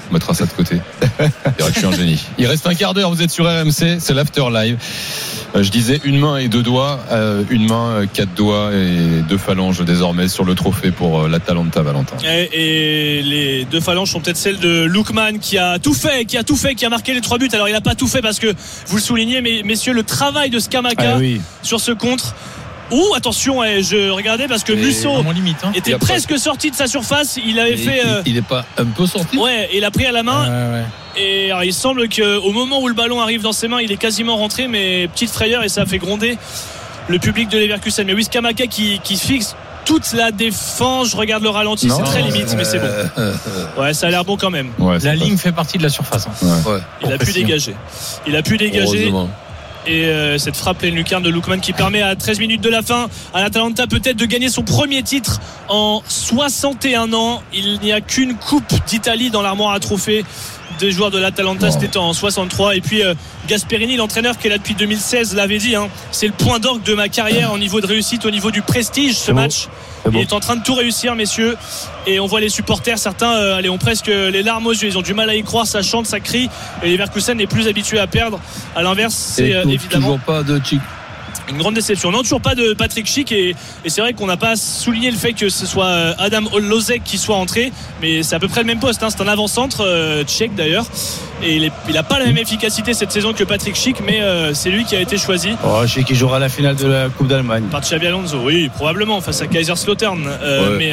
On mettra ça de côté. Il dirait que je suis un génie. Il reste un quart d'heure, vous êtes sur RMC, c'est l'After Live. Je disais une main et deux doigts, une main, 4 doigts et 2 phalanges désormais sur le trophée pour l'Atalanta, Valentin. Et les 2 phalanges sont peut-être celles de Lookman qui a tout fait, qui a marqué les 3 buts. Alors il n'a pas tout fait parce que vous le soulignez, mais messieurs, le travail de Scamacca sur ce contre. Attention, je regardais parce que Musso était presque sorti de sa surface. Il avait fait. Il n'est pas un peu sorti. Ouais, il a pris à la main. Et alors, il semble qu'au moment où le ballon arrive dans ses mains, il est quasiment rentré, mais petite frayeur et ça a fait gronder le public de Leverkusen. Mais oui, Scamacca qui fixe toute la défense. Je regarde le ralenti, c'est très limite, mais c'est bon. Ouais, ça a l'air bon quand même. Ouais, la ligne fait partie de la surface. Il a pu dégager. Heureusement. Et cette frappe pleine lucarne de Lookman qui permet à 13 minutes de la fin à l'Atalanta peut-être de gagner son premier titre en 61 ans. Il n'y a qu'une coupe d'Italie dans l'armoire à trophées des joueurs de l'Atalanta, c'était en 63. Et puis Gasperini, l'entraîneur qui est là depuis 2016, l'avait dit, c'est le point d'orgue de ma carrière au niveau de réussite, au niveau du prestige, ce match. Il est en train de tout réussir, messieurs, et on voit les supporters, certains ont presque les larmes aux yeux, ils ont du mal à y croire, ça chante, ça crie, et Leverkusen n'est plus habitué à perdre. À l'inverse, c'est évidemment toujours pas de Chic. Une grande déception. Non, toujours pas de Patrick Schick, et c'est vrai qu'on n'a pas souligné le fait que ce soit Adam Lozek qui soit entré, mais c'est à peu près le même poste, c'est un avant-centre tchèque d'ailleurs, et il n'a pas la même efficacité cette saison que Patrick Schick, mais c'est lui qui a été choisi. Schick qui jouera la finale de la Coupe d'Allemagne par Xabi Alonso, oui, probablement face à Kaiserslautern, mais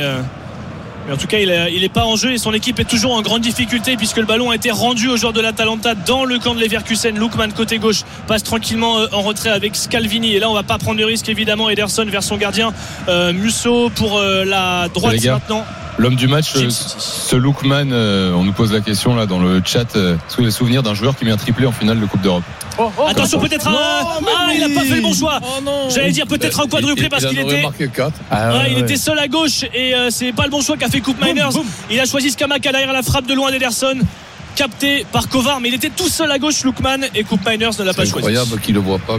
en tout cas il n'est pas en jeu et son équipe est toujours en grande difficulté puisque le ballon a été rendu aux joueurs de l'Atalanta dans le camp de Leverkusen. Lookman côté gauche passe tranquillement en retrait avec Scalvini, et là on va pas prendre de risque évidemment. Ederson vers son gardien, Musso pour la droite maintenant. L'homme du match, ce Lookman, on nous pose la question là dans le chat, est-ce que vous avez souvenir d'un joueur qui met un triplé en finale de Coupe d'Europe? Attention, peut-être il n'a pas fait le bon choix. J'allais dire peut-être un quadruplé parce qu'il était il était seul à gauche et c'est pas le bon choix qu'a fait Koop Meiners. Il a choisi Scamacca derrière la frappe de loin d'Ederson, capté par Kovar, mais il était tout seul à gauche, Lookman, et Koop Meiners ne l'a pas choisi. C'est incroyable qu'il le voit pas.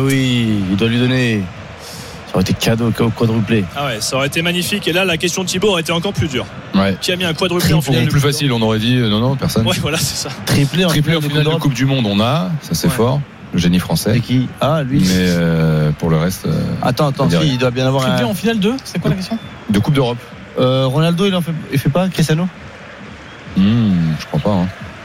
Il doit lui donner. Ça aurait été cadeau quadruplé. Ça aurait été magnifique. Et là, la question de Thibaut aurait été encore plus dure. Qui a mis un quadruplé en finale? Plus facile, on aurait dit non, personne. Ouais, voilà, c'est ça. Triplé en finale de Coupe du Monde, ça c'est fort. Le génie français. C'est qui? Lui. Mais pour le reste. Attends, il doit bien avoir triplé en finale 2. C'est quoi la question? De Coupe d'Europe. Ronaldo, il fait pas? Cristiano? Je crois pas.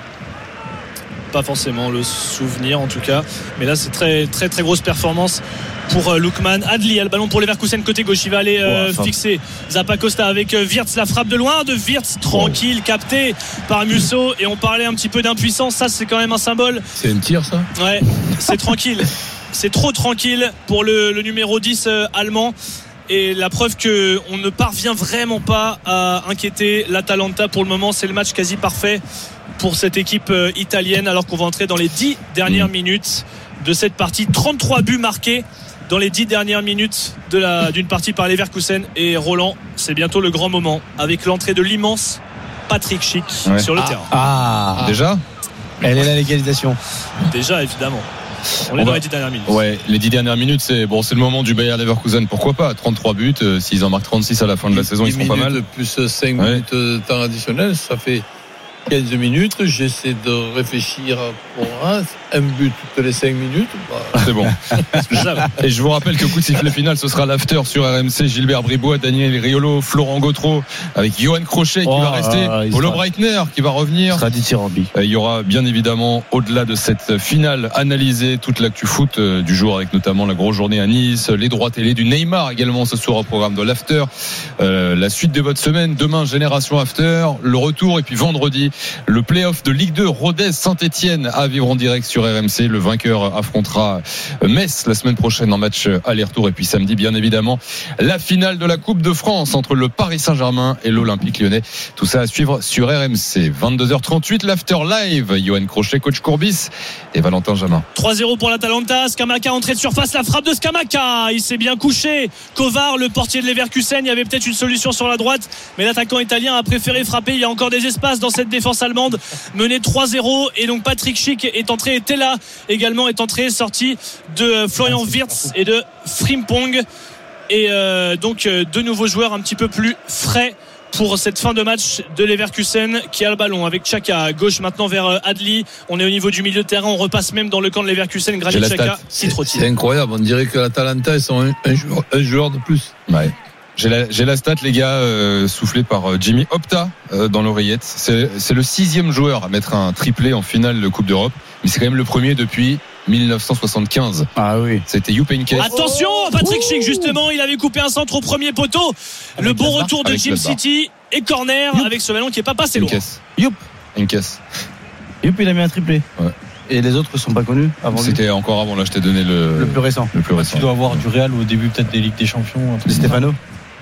Pas forcément le souvenir en tout cas, mais là c'est très très très grosse performance pour Lookman. Adli a le ballon pour Leverkusen côté gauche, il va aller fixer Zappacosta avec Wirtz, la frappe de loin de Wirtz, tranquille, capté par Musso, et on parlait un petit peu d'impuissance, ça c'est quand même un symbole. C'est une tire ça? Ouais, c'est tranquille, c'est trop tranquille pour le numéro 10 allemand. Et la preuve qu'on ne parvient vraiment pas à inquiéter l'Atalanta pour le moment. C'est le match quasi parfait pour cette équipe italienne, alors qu'on va entrer dans les 10 dernières minutes de cette partie. 33 buts marqués dans les 10 dernières minutes d'une partie par Leverkusen. Et Roland, c'est bientôt le grand moment avec l'entrée de l'immense Patrick Schick sur le terrain. Déjà, elle est la légalisation. Déjà, évidemment. On est dans les 10 dernières minutes. Ouais, les 10 dernières minutes, c'est le moment du Bayer Leverkusen. Pourquoi pas? 33 buts, s'ils en marquent 36 à la fin de la saison, ils seront pas mal. Plus 5 minutes de temps additionnel, ça fait 15 minutes. J'essaie de réfléchir pour un but toutes les 5 minutes. C'est bon. Et je vous rappelle que coup de sifflet final, ce sera l'after sur RMC. Gilbert Bribois, Daniel Riolo, Florent Gautreau, avec Johan Crochet qui va rester, Olo Breitner qui va revenir. Il y aura bien évidemment, au-delà de cette finale, analysé toute l'actu foot du jour, avec notamment la grosse journée à Nice, les droits télé du Neymar également ce soir au programme de l'after. La suite de votre semaine, demain Génération After, le retour, et puis vendredi le play-off de Ligue 2 Rodez-Saint-Etienne à vivre en direct sur RMC. Le vainqueur affrontera Metz la semaine prochaine en match aller-retour, et puis samedi bien évidemment la finale de la Coupe de France entre le Paris Saint-Germain et l'Olympique Lyonnais. Tout ça à suivre sur RMC. 22h38, l'after live. Johan Crochet, coach Courbis et Valentin Jamin. 3-0 pour l'Atalanta. Scamacca entrée de surface, la frappe de Scamacca, il s'est bien couché. Kovar, le portier de Leverkusen, il y avait peut-être une solution sur la droite, mais l'attaquant italien a préféré frapper. Il y a encore des espaces dans cette défense allemande, menée 3-0, et donc Patrick Schick est entré, et Tella également est entré, sorti de Florian Wirtz et de Frimpong, et donc deux nouveaux joueurs un petit peu plus frais pour cette fin de match de Leverkusen qui a le ballon avec Xhaka à gauche maintenant vers Adli. On est au niveau du milieu de terrain, on repasse même dans le camp de Leverkusen. Granit Xhaka, c'est incroyable, on dirait que l'Atalanta ils sont un joueur de plus. Ouais. J'ai la stat, les gars, soufflée par Jimmy Opta dans l'oreillette. C'est le 6e joueur à mettre un triplé en finale de Coupe d'Europe, mais c'est quand même le premier depuis 1975. Ah oui. C'était Jupp Heynckes. Attention, Patrick Schick, justement, il avait coupé un centre au premier poteau. Le bon retour de Jim City et corner avec ce ballon qui est pas passé loin. Youp, il a mis un triplé. Ouais. Et les autres ne sont pas connus avant. C'était encore avant, là je t'ai donné le plus récent. Tu dois avoir du Real au début peut-être des Ligues des Champions. Stéphano.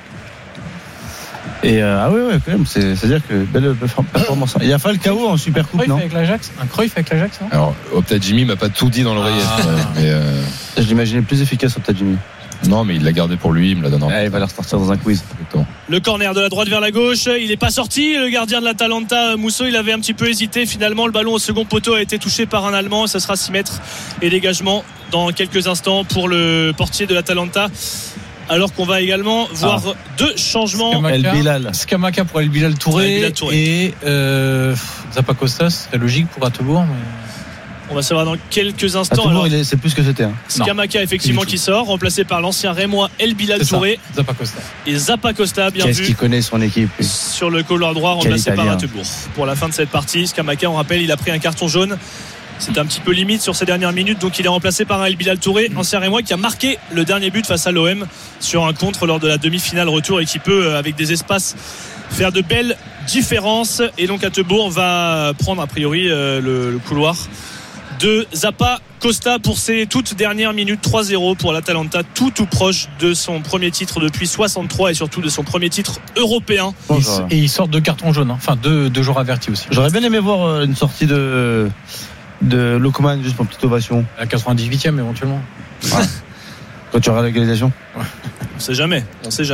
Et ouais, quand même, c'est-à-dire que belle performance. Il y a Falcao en Super Coupe, non? Un Cruyff avec l'Ajax, non? Alors, Opta Jimmy m'a pas tout dit dans l'oreillette. Je l'imaginais plus efficace, Opta Jimmy. Non, mais il l'a gardé pour lui, il me l'a donné. Il va la ressortir dans un quiz. Exactement. Le corner de la droite vers la gauche, il n'est pas sorti. Le gardien de l'Atalanta, Musso, il avait un petit peu hésité. Finalement, le ballon au second poteau a été touché par un Allemand. Ça sera 6 mètres et dégagement dans quelques instants pour le portier de l'Atalanta. Alors qu'on va également voir 2 changements. Scamacca pour El Bilal Touré et Zappacosta, c'est logique pour Atebourg. Mais... On va savoir dans quelques instants. Alors, c'est plus que c'était. Scamacca effectivement qui sort, remplacé par l'ancien Rémois El Bilal Touré. Zappacosta, bien vu. Qu'est-ce qu'il connaît son équipe sur le couloir droit, remplacé par Atebourg. Pour la fin de cette partie, Scamacca, on rappelle, il a pris un carton jaune. C'était un petit peu limite sur ces dernières minutes, donc il est remplacé par El Bilal Touré, ancien Rémois, qui a marqué le dernier but face à l'OM sur un contre lors de la demi-finale retour et qui peut, avec des espaces, faire de belles différences. Et donc Atebourg va prendre a priori le couloir de Zappacosta pour ses toutes dernières minutes. 3-0 pour l'Atalanta, tout proche de son premier titre depuis 63 et surtout de son premier titre européen. Et il sort de carton jaune, enfin 2 joueurs avertis aussi. J'aurais bien aimé voir une sortie de Lokman juste pour une petite ovation. À 98e éventuellement. Ouais. Quand tu auras l'égalisation. Ouais. On sait jamais.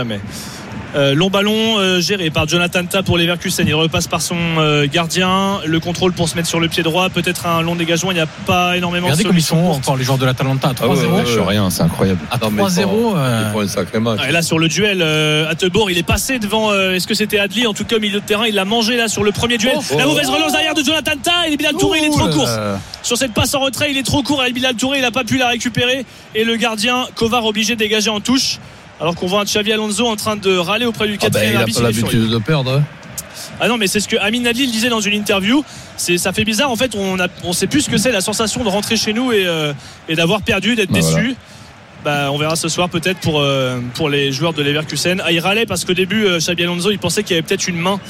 Long ballon géré par Jonathan Tah pour Leverkusen. Il repasse par son gardien. Le contrôle pour se mettre sur le pied droit. Peut-être un long dégagement. Il n'y a pas énormément de solutions. Regardez comme ils sont encore les joueurs de l'Atalanta à 3-0. Je rien, c'est incroyable. À 3-0. Ils font un sacré match. Et là sur le duel, Atebourg, il est passé devant. Est-ce que c'était Adli? En tout cas au milieu de terrain, il l'a mangé là sur le premier duel. La mauvaise relance derrière de Jonathan Tah. Et El Bilal Touré, il est trop court. Sur cette passe en retrait, il est trop court. El Bilal Touré, il n'a pas pu la récupérer. Et le gardien Kovar obligé de dégager en touche. Alors qu'on voit un Xavi Alonso en train de râler auprès du quatrième arbitre. Il n'a pas l'habitude de perdre. Ah non, mais c'est ce que Amin Adli disait dans une interview. Ça fait bizarre. En fait, on sait plus ce que c'est la sensation de rentrer chez nous et d'avoir perdu, d'être déçu. Voilà. On verra ce soir peut-être pour les joueurs de Leverkusen. Il râlait parce qu'au début, Xabi Alonso, il pensait qu'il y avait peut-être une main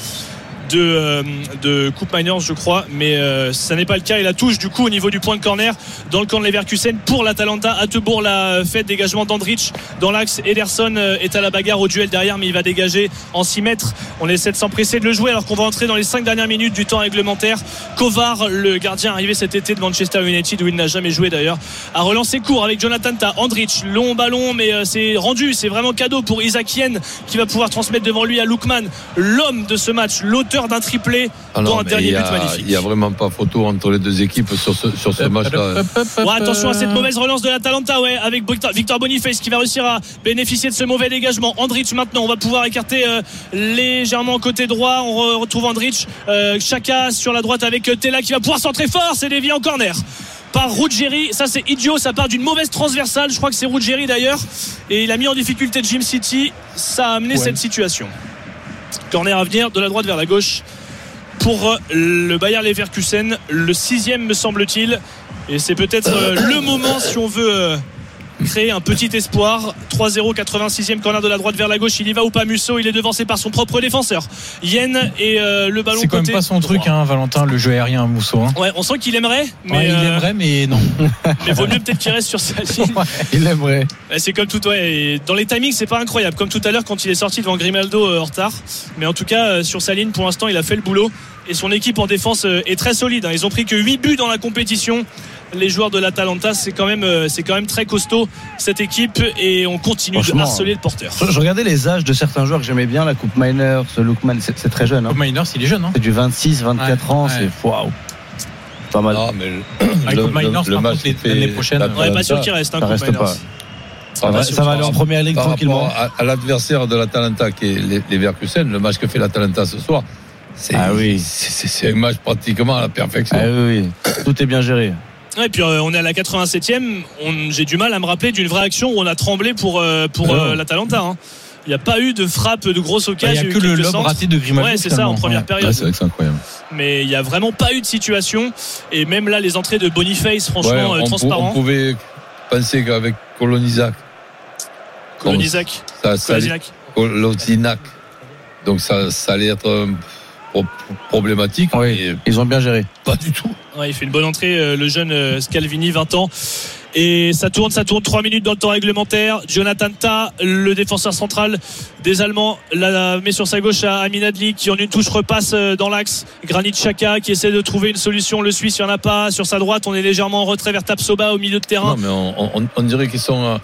de Coupe Miners, je crois, mais ça n'est pas le cas. Et la touche du coup au niveau du point de corner dans le camp de Leverkusen pour l'Atalanta. Atebourg l'a fait, dégagement d'Andrich dans l'axe. Ederson est à la bagarre au duel derrière, mais il va dégager en 6 mètres. On essaie de s'empresser de le jouer alors qu'on va entrer dans les 5 dernières minutes du temps réglementaire. Kovar, le gardien arrivé cet été de Manchester United où il n'a jamais joué d'ailleurs, a relancé court avec Jonathan Tah. Andrich, long ballon, mais c'est rendu, c'est vraiment cadeau pour Isaac Yen qui va pouvoir transmettre devant lui à Lookman, l'homme de ce match, l'auteur d'un triplé dans un dernier but magnifique. Il n'y a vraiment pas photo entre les deux équipes sur ce match-là. Attention à cette mauvaise relance de l'Atalanta, avec Victor Boniface qui va réussir à bénéficier de ce mauvais dégagement. Andrich maintenant, on va pouvoir écarter légèrement côté droit. On retrouve Andrich, Xhaka sur la droite avec Tella qui va pouvoir centrer fort, c'est dévié en corner par Ruggieri. Ça c'est idiot, ça part d'une mauvaise transversale, je crois que c'est Ruggieri d'ailleurs, et il a mis en difficulté Jim City. Ça a amené cette situation. Corner à venir de la droite vers la gauche pour le Bayer Leverkusen, le 6e me semble-t-il, et c'est peut-être le moment si on veut créer un petit espoir. 3-0, 86e corner de la droite vers la gauche. Il y va ou pas Musso? Il est devancé par son propre défenseur Yen, et le ballon c'est quand même pas son truc Valentin, le jeu aérien Musso Ouais, on sent qu'il aimerait, mais il aimerait, mais non. Mais vaut mieux peut-être qu'il reste sur sa ligne. Il aimerait. C'est comme tout, et dans les timings c'est pas incroyable, comme tout à l'heure quand il est sorti devant Grimaldo en retard, mais en tout cas sur sa ligne pour l'instant il a fait le boulot, et son équipe en défense est très solide. Ils ont pris que 8 buts dans la compétition. Les joueurs de l'Atalanta, c'est quand même très costaud cette équipe, et on continue de harceler le porteur. Je regardais les âges de certains joueurs que j'aimais bien, la Coupe Miners, Lookman, c'est très jeune. Coupe Miners, il est jeune, c'est du 26, 24 ans, c'est waouh. Pas mal. Non, mais le match l'année prochaine. Pas sûr qu'il reste ça reste pas. Ça va aller en première ligue tranquillement. À l'adversaire de l'Atalanta qui est les Leverkusen, le match que fait l'Atalanta ce soir, c'est un match pratiquement à la perfection. Oui. Tout est bien géré. Et puis on est à la 87e. J'ai du mal à me rappeler d'une vraie action où on a tremblé pour l'Atalanta. Hein. Il n'y a pas eu de frappe de grosse occasion. Il n'y a que le lob raté de Grimaldo. Ouais, c'est ça en première période. C'est vrai que c'est incroyable. Mais il n'y a vraiment pas eu de situation. Et même là, les entrées de Boniface, franchement, transparent. On pouvait penser qu'avec Kolozinac. Donc ça allait être problématique. Oui, ils ont bien géré. Pas du tout. Ouais, il fait une bonne entrée, le jeune Scalvini, 20 ans. Et ça tourne 3 minutes dans le temps réglementaire. Jonathan Tah, le défenseur central des Allemands, la met sur sa gauche à Amin Adli qui en une touche repasse dans l'axe. Granit Xhaka qui essaie de trouver une solution. Le Suisse, il n'y en a pas. Sur sa droite, on est légèrement en retrait vers Tapsoba au milieu de terrain. Non, mais on dirait qu'ils sont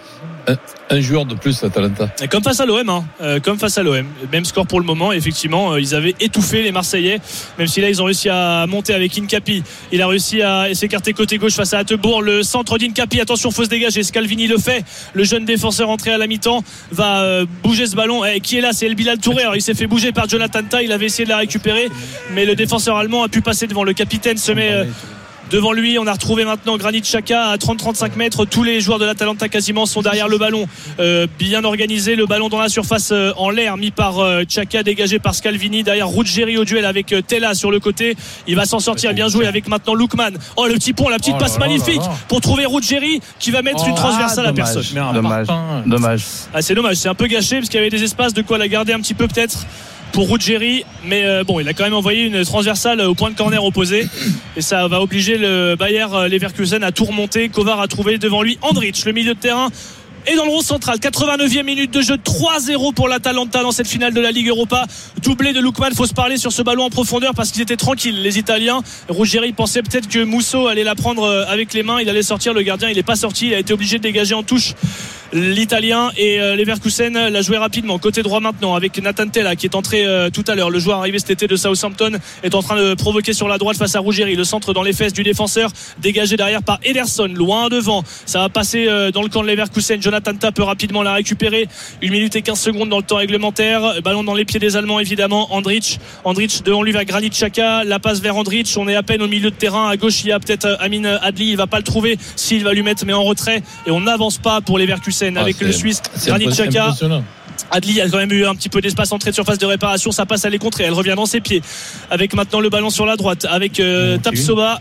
un joueur de plus, l'Atalanta. Comme face à l'OM, comme face à l'OM. Même score pour le moment. Effectivement, ils avaient étouffé les Marseillais. Même si là, ils ont réussi à monter avec Hincapié. Il a réussi à s'écarter côté gauche face à Hatebourg. Le centre d'Hincapié. Attention, faut se dégager. Scalvini le fait. Le jeune défenseur entré à la mi-temps va bouger ce ballon. Qui est là? C'est El Bilal Touré. Alors, il s'est fait bouger par Jonathan Tah. Il avait essayé de la récupérer. Mais le défenseur allemand a pu passer devant. Le capitaine se met devant lui. On a retrouvé maintenant Granit Xhaka à 30-35 mètres. Tous les joueurs de l'Atalanta quasiment sont derrière le ballon, bien organisé. Le ballon dans la surface en l'air, mis par Xhaka, dégagé par Scalvini. Derrière Ruggeri au duel avec Tella sur le côté. Il va s'en sortir, bien joué avec maintenant Lookman. Oh, le petit pont, la petite passe magnifique pour trouver Ruggeri qui va mettre une transversale à personne. Dommage. C'est dommage, c'est un peu gâché parce qu'il y avait des espaces de quoi la garder un petit peu peut-être pour Ruggeri, mais bon, il a quand même envoyé une transversale au point de corner opposé et ça va obliger le Bayer Leverkusen à tout remonter. Kovar a trouvé devant lui Andrich, le milieu de terrain. Et dans le rond central, 89e minute de jeu, 3-0 pour l'Atalanta dans cette finale de la Ligue Europa. Doublé de Lookman, faut se parler sur ce ballon en profondeur parce qu'ils étaient tranquilles, les Italiens. Ruggeri pensait peut-être que Musso allait la prendre avec les mains, il allait sortir, le gardien il n'est pas sorti, il a été obligé de dégager en touche l'Italien. Et Leverkusen l'a joué rapidement, côté droit maintenant avec Nathan Tella qui est entré tout à l'heure. Le joueur arrivé cet été de Southampton est en train de provoquer sur la droite face à Ruggeri. Le centre dans les fesses du défenseur, dégagé derrière par Ederson, loin devant. Ça va passer dans le camp de Leverkusen. Jonathan Tah peut rapidement la récupérer. 1 minute et 15 secondes dans le temps réglementaire. Ballon dans les pieds des Allemands évidemment. Andrich devant lui vers Granit Xhaka. La passe vers Andrich. On est à peine au milieu de terrain. À gauche il y a peut-être Amin Adli. Il va pas le trouver. S'il va lui mettre mais en retrait. Et on n'avance pas pour Leverkusen avec le Suisse Granit Xhaka. Adli a quand même eu un petit peu d'espace, entrée de surface de réparation, ça passe à les contrer, elle revient dans ses pieds avec maintenant le ballon sur la droite avec Tapsoba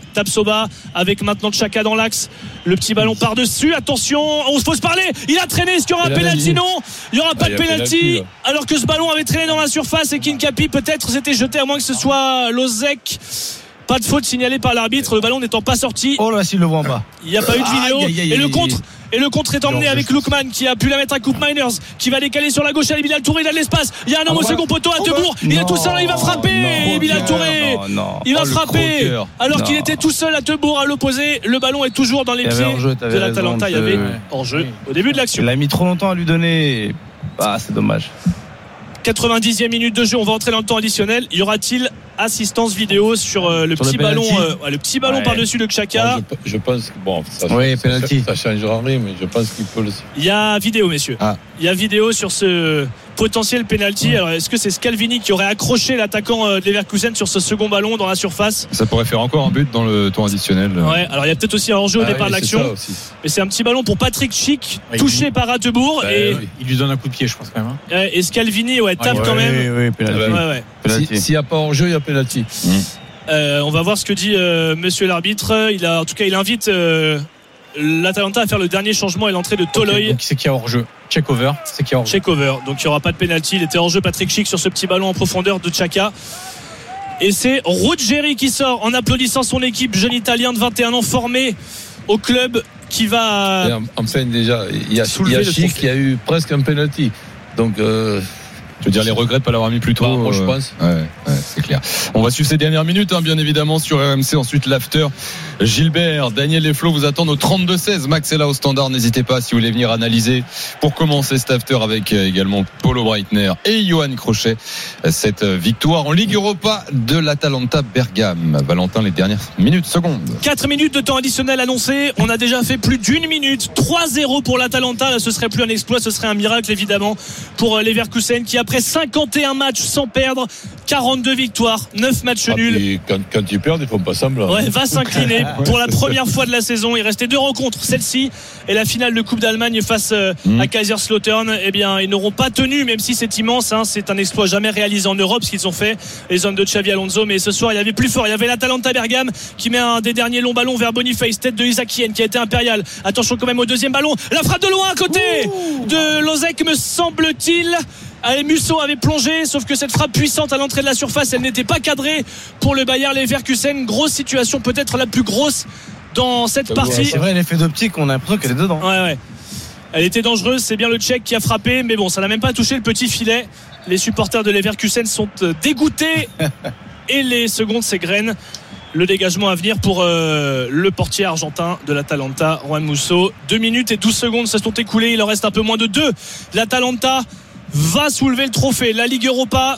avec maintenant Xhaka dans l'axe, le petit ballon par-dessus, attention, on se pose parler, il a traîné, est-ce qu'il y aura un pénalty? Non, il n'y aura pas de pénalty alors que ce ballon avait traîné dans la surface et qu'Hincapié peut-être s'était jeté, à moins que ce soit Lozek. Pas de faute signalée par l'arbitre, le ballon n'étant pas sorti. Oh là, s'il le voit en bas. Il n'y a pas eu de vidéo. Et le contre est emmené avec Lookman qui a pu la mettre à Coupe Miners, qui va décaler sur la gauche à Bilal Touré, il a de l'espace. Il y a un homme au second poteau à Hatebourg. Il est tout seul, il va frapper. Bilal Touré, il va frapper. Alors qu'il était tout seul à Hatebourg à l'opposé. Le ballon est toujours dans les pieds de l'Atalanta. Il y avait hors-jeu au début de l'action. Il a mis trop longtemps à lui donner. C'est dommage. 90e minute de jeu, on va entrer dans le temps additionnel. Y aura-t-il assistance vidéo sur le petit ballon, le petit ballon par-dessus de Xhaka? Je pense que ça changera rien, mais je pense qu'il peut le. Il y a vidéo, messieurs. Il y a vidéo sur ce potentiel penalty. Alors est-ce que c'est Scalvini qui aurait accroché l'attaquant de Leverkusen sur ce second ballon dans la surface? Ça pourrait faire encore un but dans le temps additionnel. Ouais, alors il y a peut-être aussi un hors-jeu au départ de l'action. Mais c'est un petit ballon pour Patrick Schick, touché par Hatebourg et il lui donne un coup de pied, je pense quand même. Et Scalvini tape quand même. Oui, penalty. S'il n'y a pas hors-jeu, il y a penalty. On va voir ce que dit monsieur l'arbitre. En tout cas, il invite l'Atalanta à faire le dernier changement et l'entrée de Toloi. Donc c'est qui a hors-jeu. Check-over. Donc il n'y aura pas de penalty. Il était hors-jeu Patrick Schick sur ce petit ballon en profondeur de Xhaka. Et c'est Ruggeri qui sort en applaudissant son équipe, jeune italien de 21 ans formé au club qui va. Enfin déjà, il y a Schick qui a eu presque un penalty. Donc je veux dire les regrets de ne pas l'avoir mis plus tôt. Moi je pense. Ouais, c'est clair. On va suivre ces dernières minutes, bien évidemment, sur RMC. Ensuite l'after Gilbert, Daniel et Flo vous attendent au 32-16. Max est là au standard, n'hésitez pas si vous voulez venir analyser pour commencer cet after avec également Polo Breitner et Johan Crochet. Cette victoire en Ligue Europa de l'Atalanta Bergame. Valentin, les dernières secondes. 4 minutes de temps additionnel annoncé. On a déjà fait plus d'1 minute. 3-0 pour l'Atalanta. Là, ce serait plus un exploit, ce serait un miracle évidemment pour Leverkusen qui après 51 matchs sans perdre, 42 victoires, 9 matchs nuls. Et quand ils perdent, ils font pas semblant. Ouais, va s'incliner pour la première fois de la saison. Il restait 2 rencontres, celle-ci et la finale de Coupe d'Allemagne face à Kaiserslautern. Eh bien, ils n'auront pas tenu, même si c'est immense. C'est un exploit jamais réalisé en Europe, ce qu'ils ont fait, les hommes de Xavi Alonso. Mais ce soir, il y avait plus fort. Il y avait l'Atalanta Bergame qui met un des derniers longs ballons vers Boniface, tête de Isakien qui a été impérial. Attention quand même au deuxième ballon. La frappe de loin à côté de Lozek, me semble-t-il. Allez, Musso avait plongé, sauf que cette frappe puissante à l'entrée de la surface, elle n'était pas cadrée pour le Bayer Leverkusen. Grosse situation, peut-être la plus grosse dans cette partie. C'est vrai, l'effet d'optique, on a l'impression qu'elle est dedans. Ouais. Elle était dangereuse, c'est bien le Tchèque qui a frappé, mais bon, ça n'a même pas touché le petit filet. Les supporters de Leverkusen sont dégoûtés et les secondes s'égrènent. Le dégagement à venir pour le portier argentin de l'Atalanta, Juan Musso. 2 minutes et 12 secondes se sont écoulées, il en reste un peu moins de 2. L'Atalanta va soulever le trophée, la Ligue Europa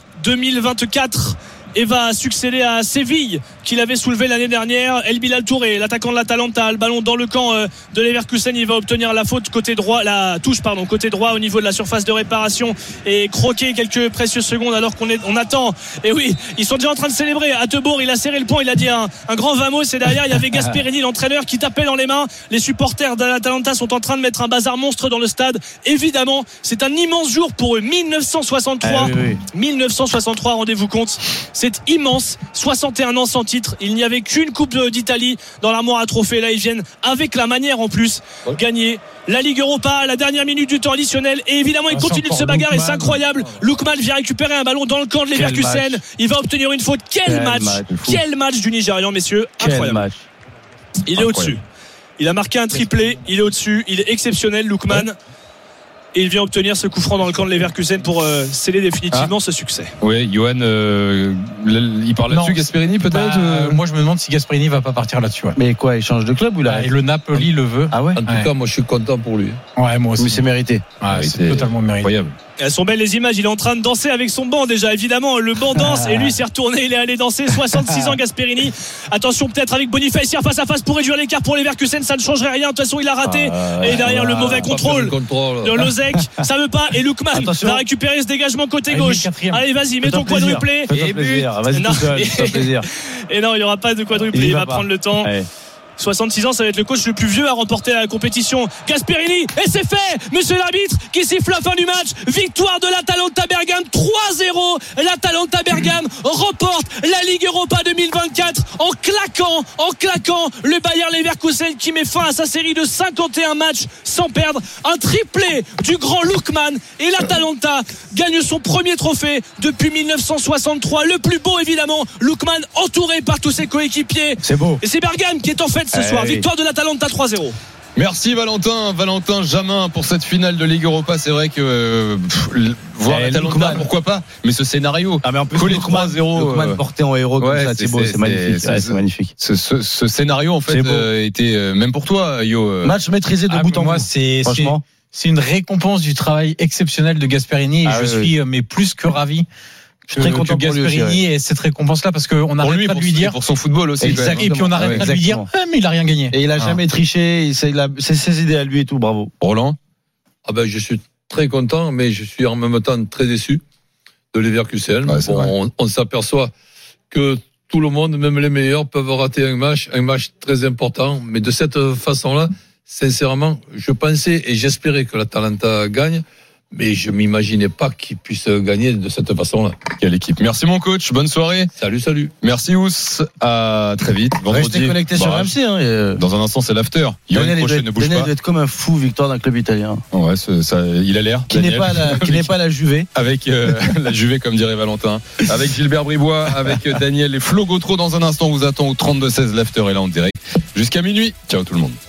2024, et va succéder à Séville qu'il avait soulevé l'année dernière. El Bilal Touré, l'attaquant de l'Atalanta, le ballon dans le camp de Leverkusen, il va obtenir la faute côté droit, la touche côté droit au niveau de la surface de réparation et croquer quelques précieuses secondes alors qu'on attend. Et oui, ils sont déjà en train de célébrer. Attebourg, il a serré le poing, il a dit un grand vamos, et derrière il y avait Gasperini, l'entraîneur, qui tapait dans les mains. Les supporters de l'Atalanta sont en train de mettre un bazar monstre dans le stade. Évidemment, c'est un immense jour pour eux. 1963, 1963, rendez-vous compte. C'est immense, 61 ans sans titre. Il n'y avait qu'une Coupe d'Italie dans l'armoire à trophées. Là, ils viennent avec la manière en plus gagner la Ligue Europa à la dernière minute du temps additionnel. Et évidemment, il continue de se bagarrer. C'est incroyable. Lookman vient récupérer un ballon dans le camp de Leverkusen. Il va obtenir une faute. Quel match du Nigérian, messieurs. Incroyable. Il est au-dessus. Il a marqué un triplé. Il est au-dessus. Il est exceptionnel, Lookman. Et il vient obtenir ce coup franc dans le camp de Leverkusen pour sceller définitivement ce succès. Oui, Johan, il parle là-dessus, Gasperini peut-être Moi je me demande si Gasperini va pas partir là-dessus. Ouais. Mais quoi, il change de club ou là et le Napoli le veut. Ah ouais. En tout cas, moi je suis content pour lui. Ouais, moi aussi. Mais c'est mérité. C'est totalement mérité. Incroyable. Elles sont belles les images, il est en train de danser avec son banc déjà, évidemment, le banc danse et lui s'est retourné, il est allé danser. 66 ans Gasperini. Attention peut-être avec Boniface face à face pour réduire l'écart pour Leverkusen, ça ne changerait rien, de toute façon il a raté. Et derrière le mauvais contrôle de Lozek, ça veut pas, et Lookman va récupérer ce dégagement côté gauche. Allez vas-y, mets ton quadruplé. Et plaisir. Et non, il n'y aura pas de quadruplé, il va prendre le temps. 66 ans, ça va être le coach le plus vieux à remporter la compétition. Gasperini, et c'est fait, monsieur l'arbitre qui siffle la fin du match. Victoire de l'Atalanta Bergame 3-0. L'Atalanta Bergame remporte la Ligue Europa 2024 en claquant le Bayer Leverkusen qui met fin à sa série de 51 matchs sans perdre. Un triplé du grand Lookman, et l'Atalanta gagne son premier trophée depuis 1963, le plus beau évidemment. Lookman entouré par tous ses coéquipiers. C'est beau. Et c'est Bergame qui est en fait ce soir. Victoire de l'Atalanta 3-0. Merci Valentin Jamin pour cette finale de Ligue Europa. C'est vrai que voir l'Atalanta, pourquoi pas, mais ce scénario, mais en plus coller 3-0, Lookman porté en héros comme ça, c'est beau, c'est magnifique. C'est magnifique. Ce scénario en fait était même pour toi, Yo. Match maîtrisé de bout en bout. Franchement, c'est une récompense du travail exceptionnel de Gasperini, et je suis plus que ravi. Je suis très content pour Gasperini et cette récompense-là, parce qu'on arrête pas de lui dire pour son football aussi. Exactement. Et puis on arrête pas de lui dire mais il a rien gagné. Et il a jamais triché. C'est ses idées à lui et tout. Bravo. Roland. Je suis très content, mais je suis en même temps très déçu de Leverkusen. On s'aperçoit que tout le monde, même les meilleurs, peuvent rater un match très important. Mais de cette façon-là, sincèrement, je pensais et j'espérais que l'Atalanta gagne. Mais je m'imaginais pas qu'il puisse gagner de cette façon-là. Quelle équipe. Merci mon coach, bonne soirée. Salut. Merci Ous, à très vite. Restez connectés sur RMC. Dans un instant c'est l'after. Daniel doit être comme un fou, victoire d'un club italien. Ouais, il a l'air. Qui n'est pas la Juve. Avec la Juve comme dirait Valentin. Avec Gilbert Bribois, avec Daniel et Flo Gautreau. Dans un instant on vous attend au 32-16, l'after est là en direct. Jusqu'à minuit. Ciao tout le monde.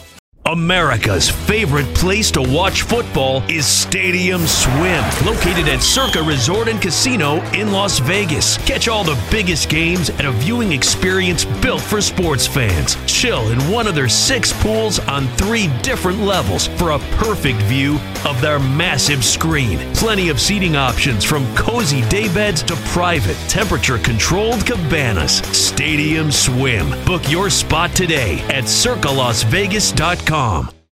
America's favorite place to watch football is Stadium Swim, located at Circa Resort and Casino in Las Vegas. Catch all the biggest games at a viewing experience built for sports fans. Chill in one of their 6 pools on 3 different levels for a perfect view of their massive screen. Plenty of seating options from cozy daybeds to private, temperature-controlled cabanas. Stadium Swim. Book your spot today at circalasvegas.com.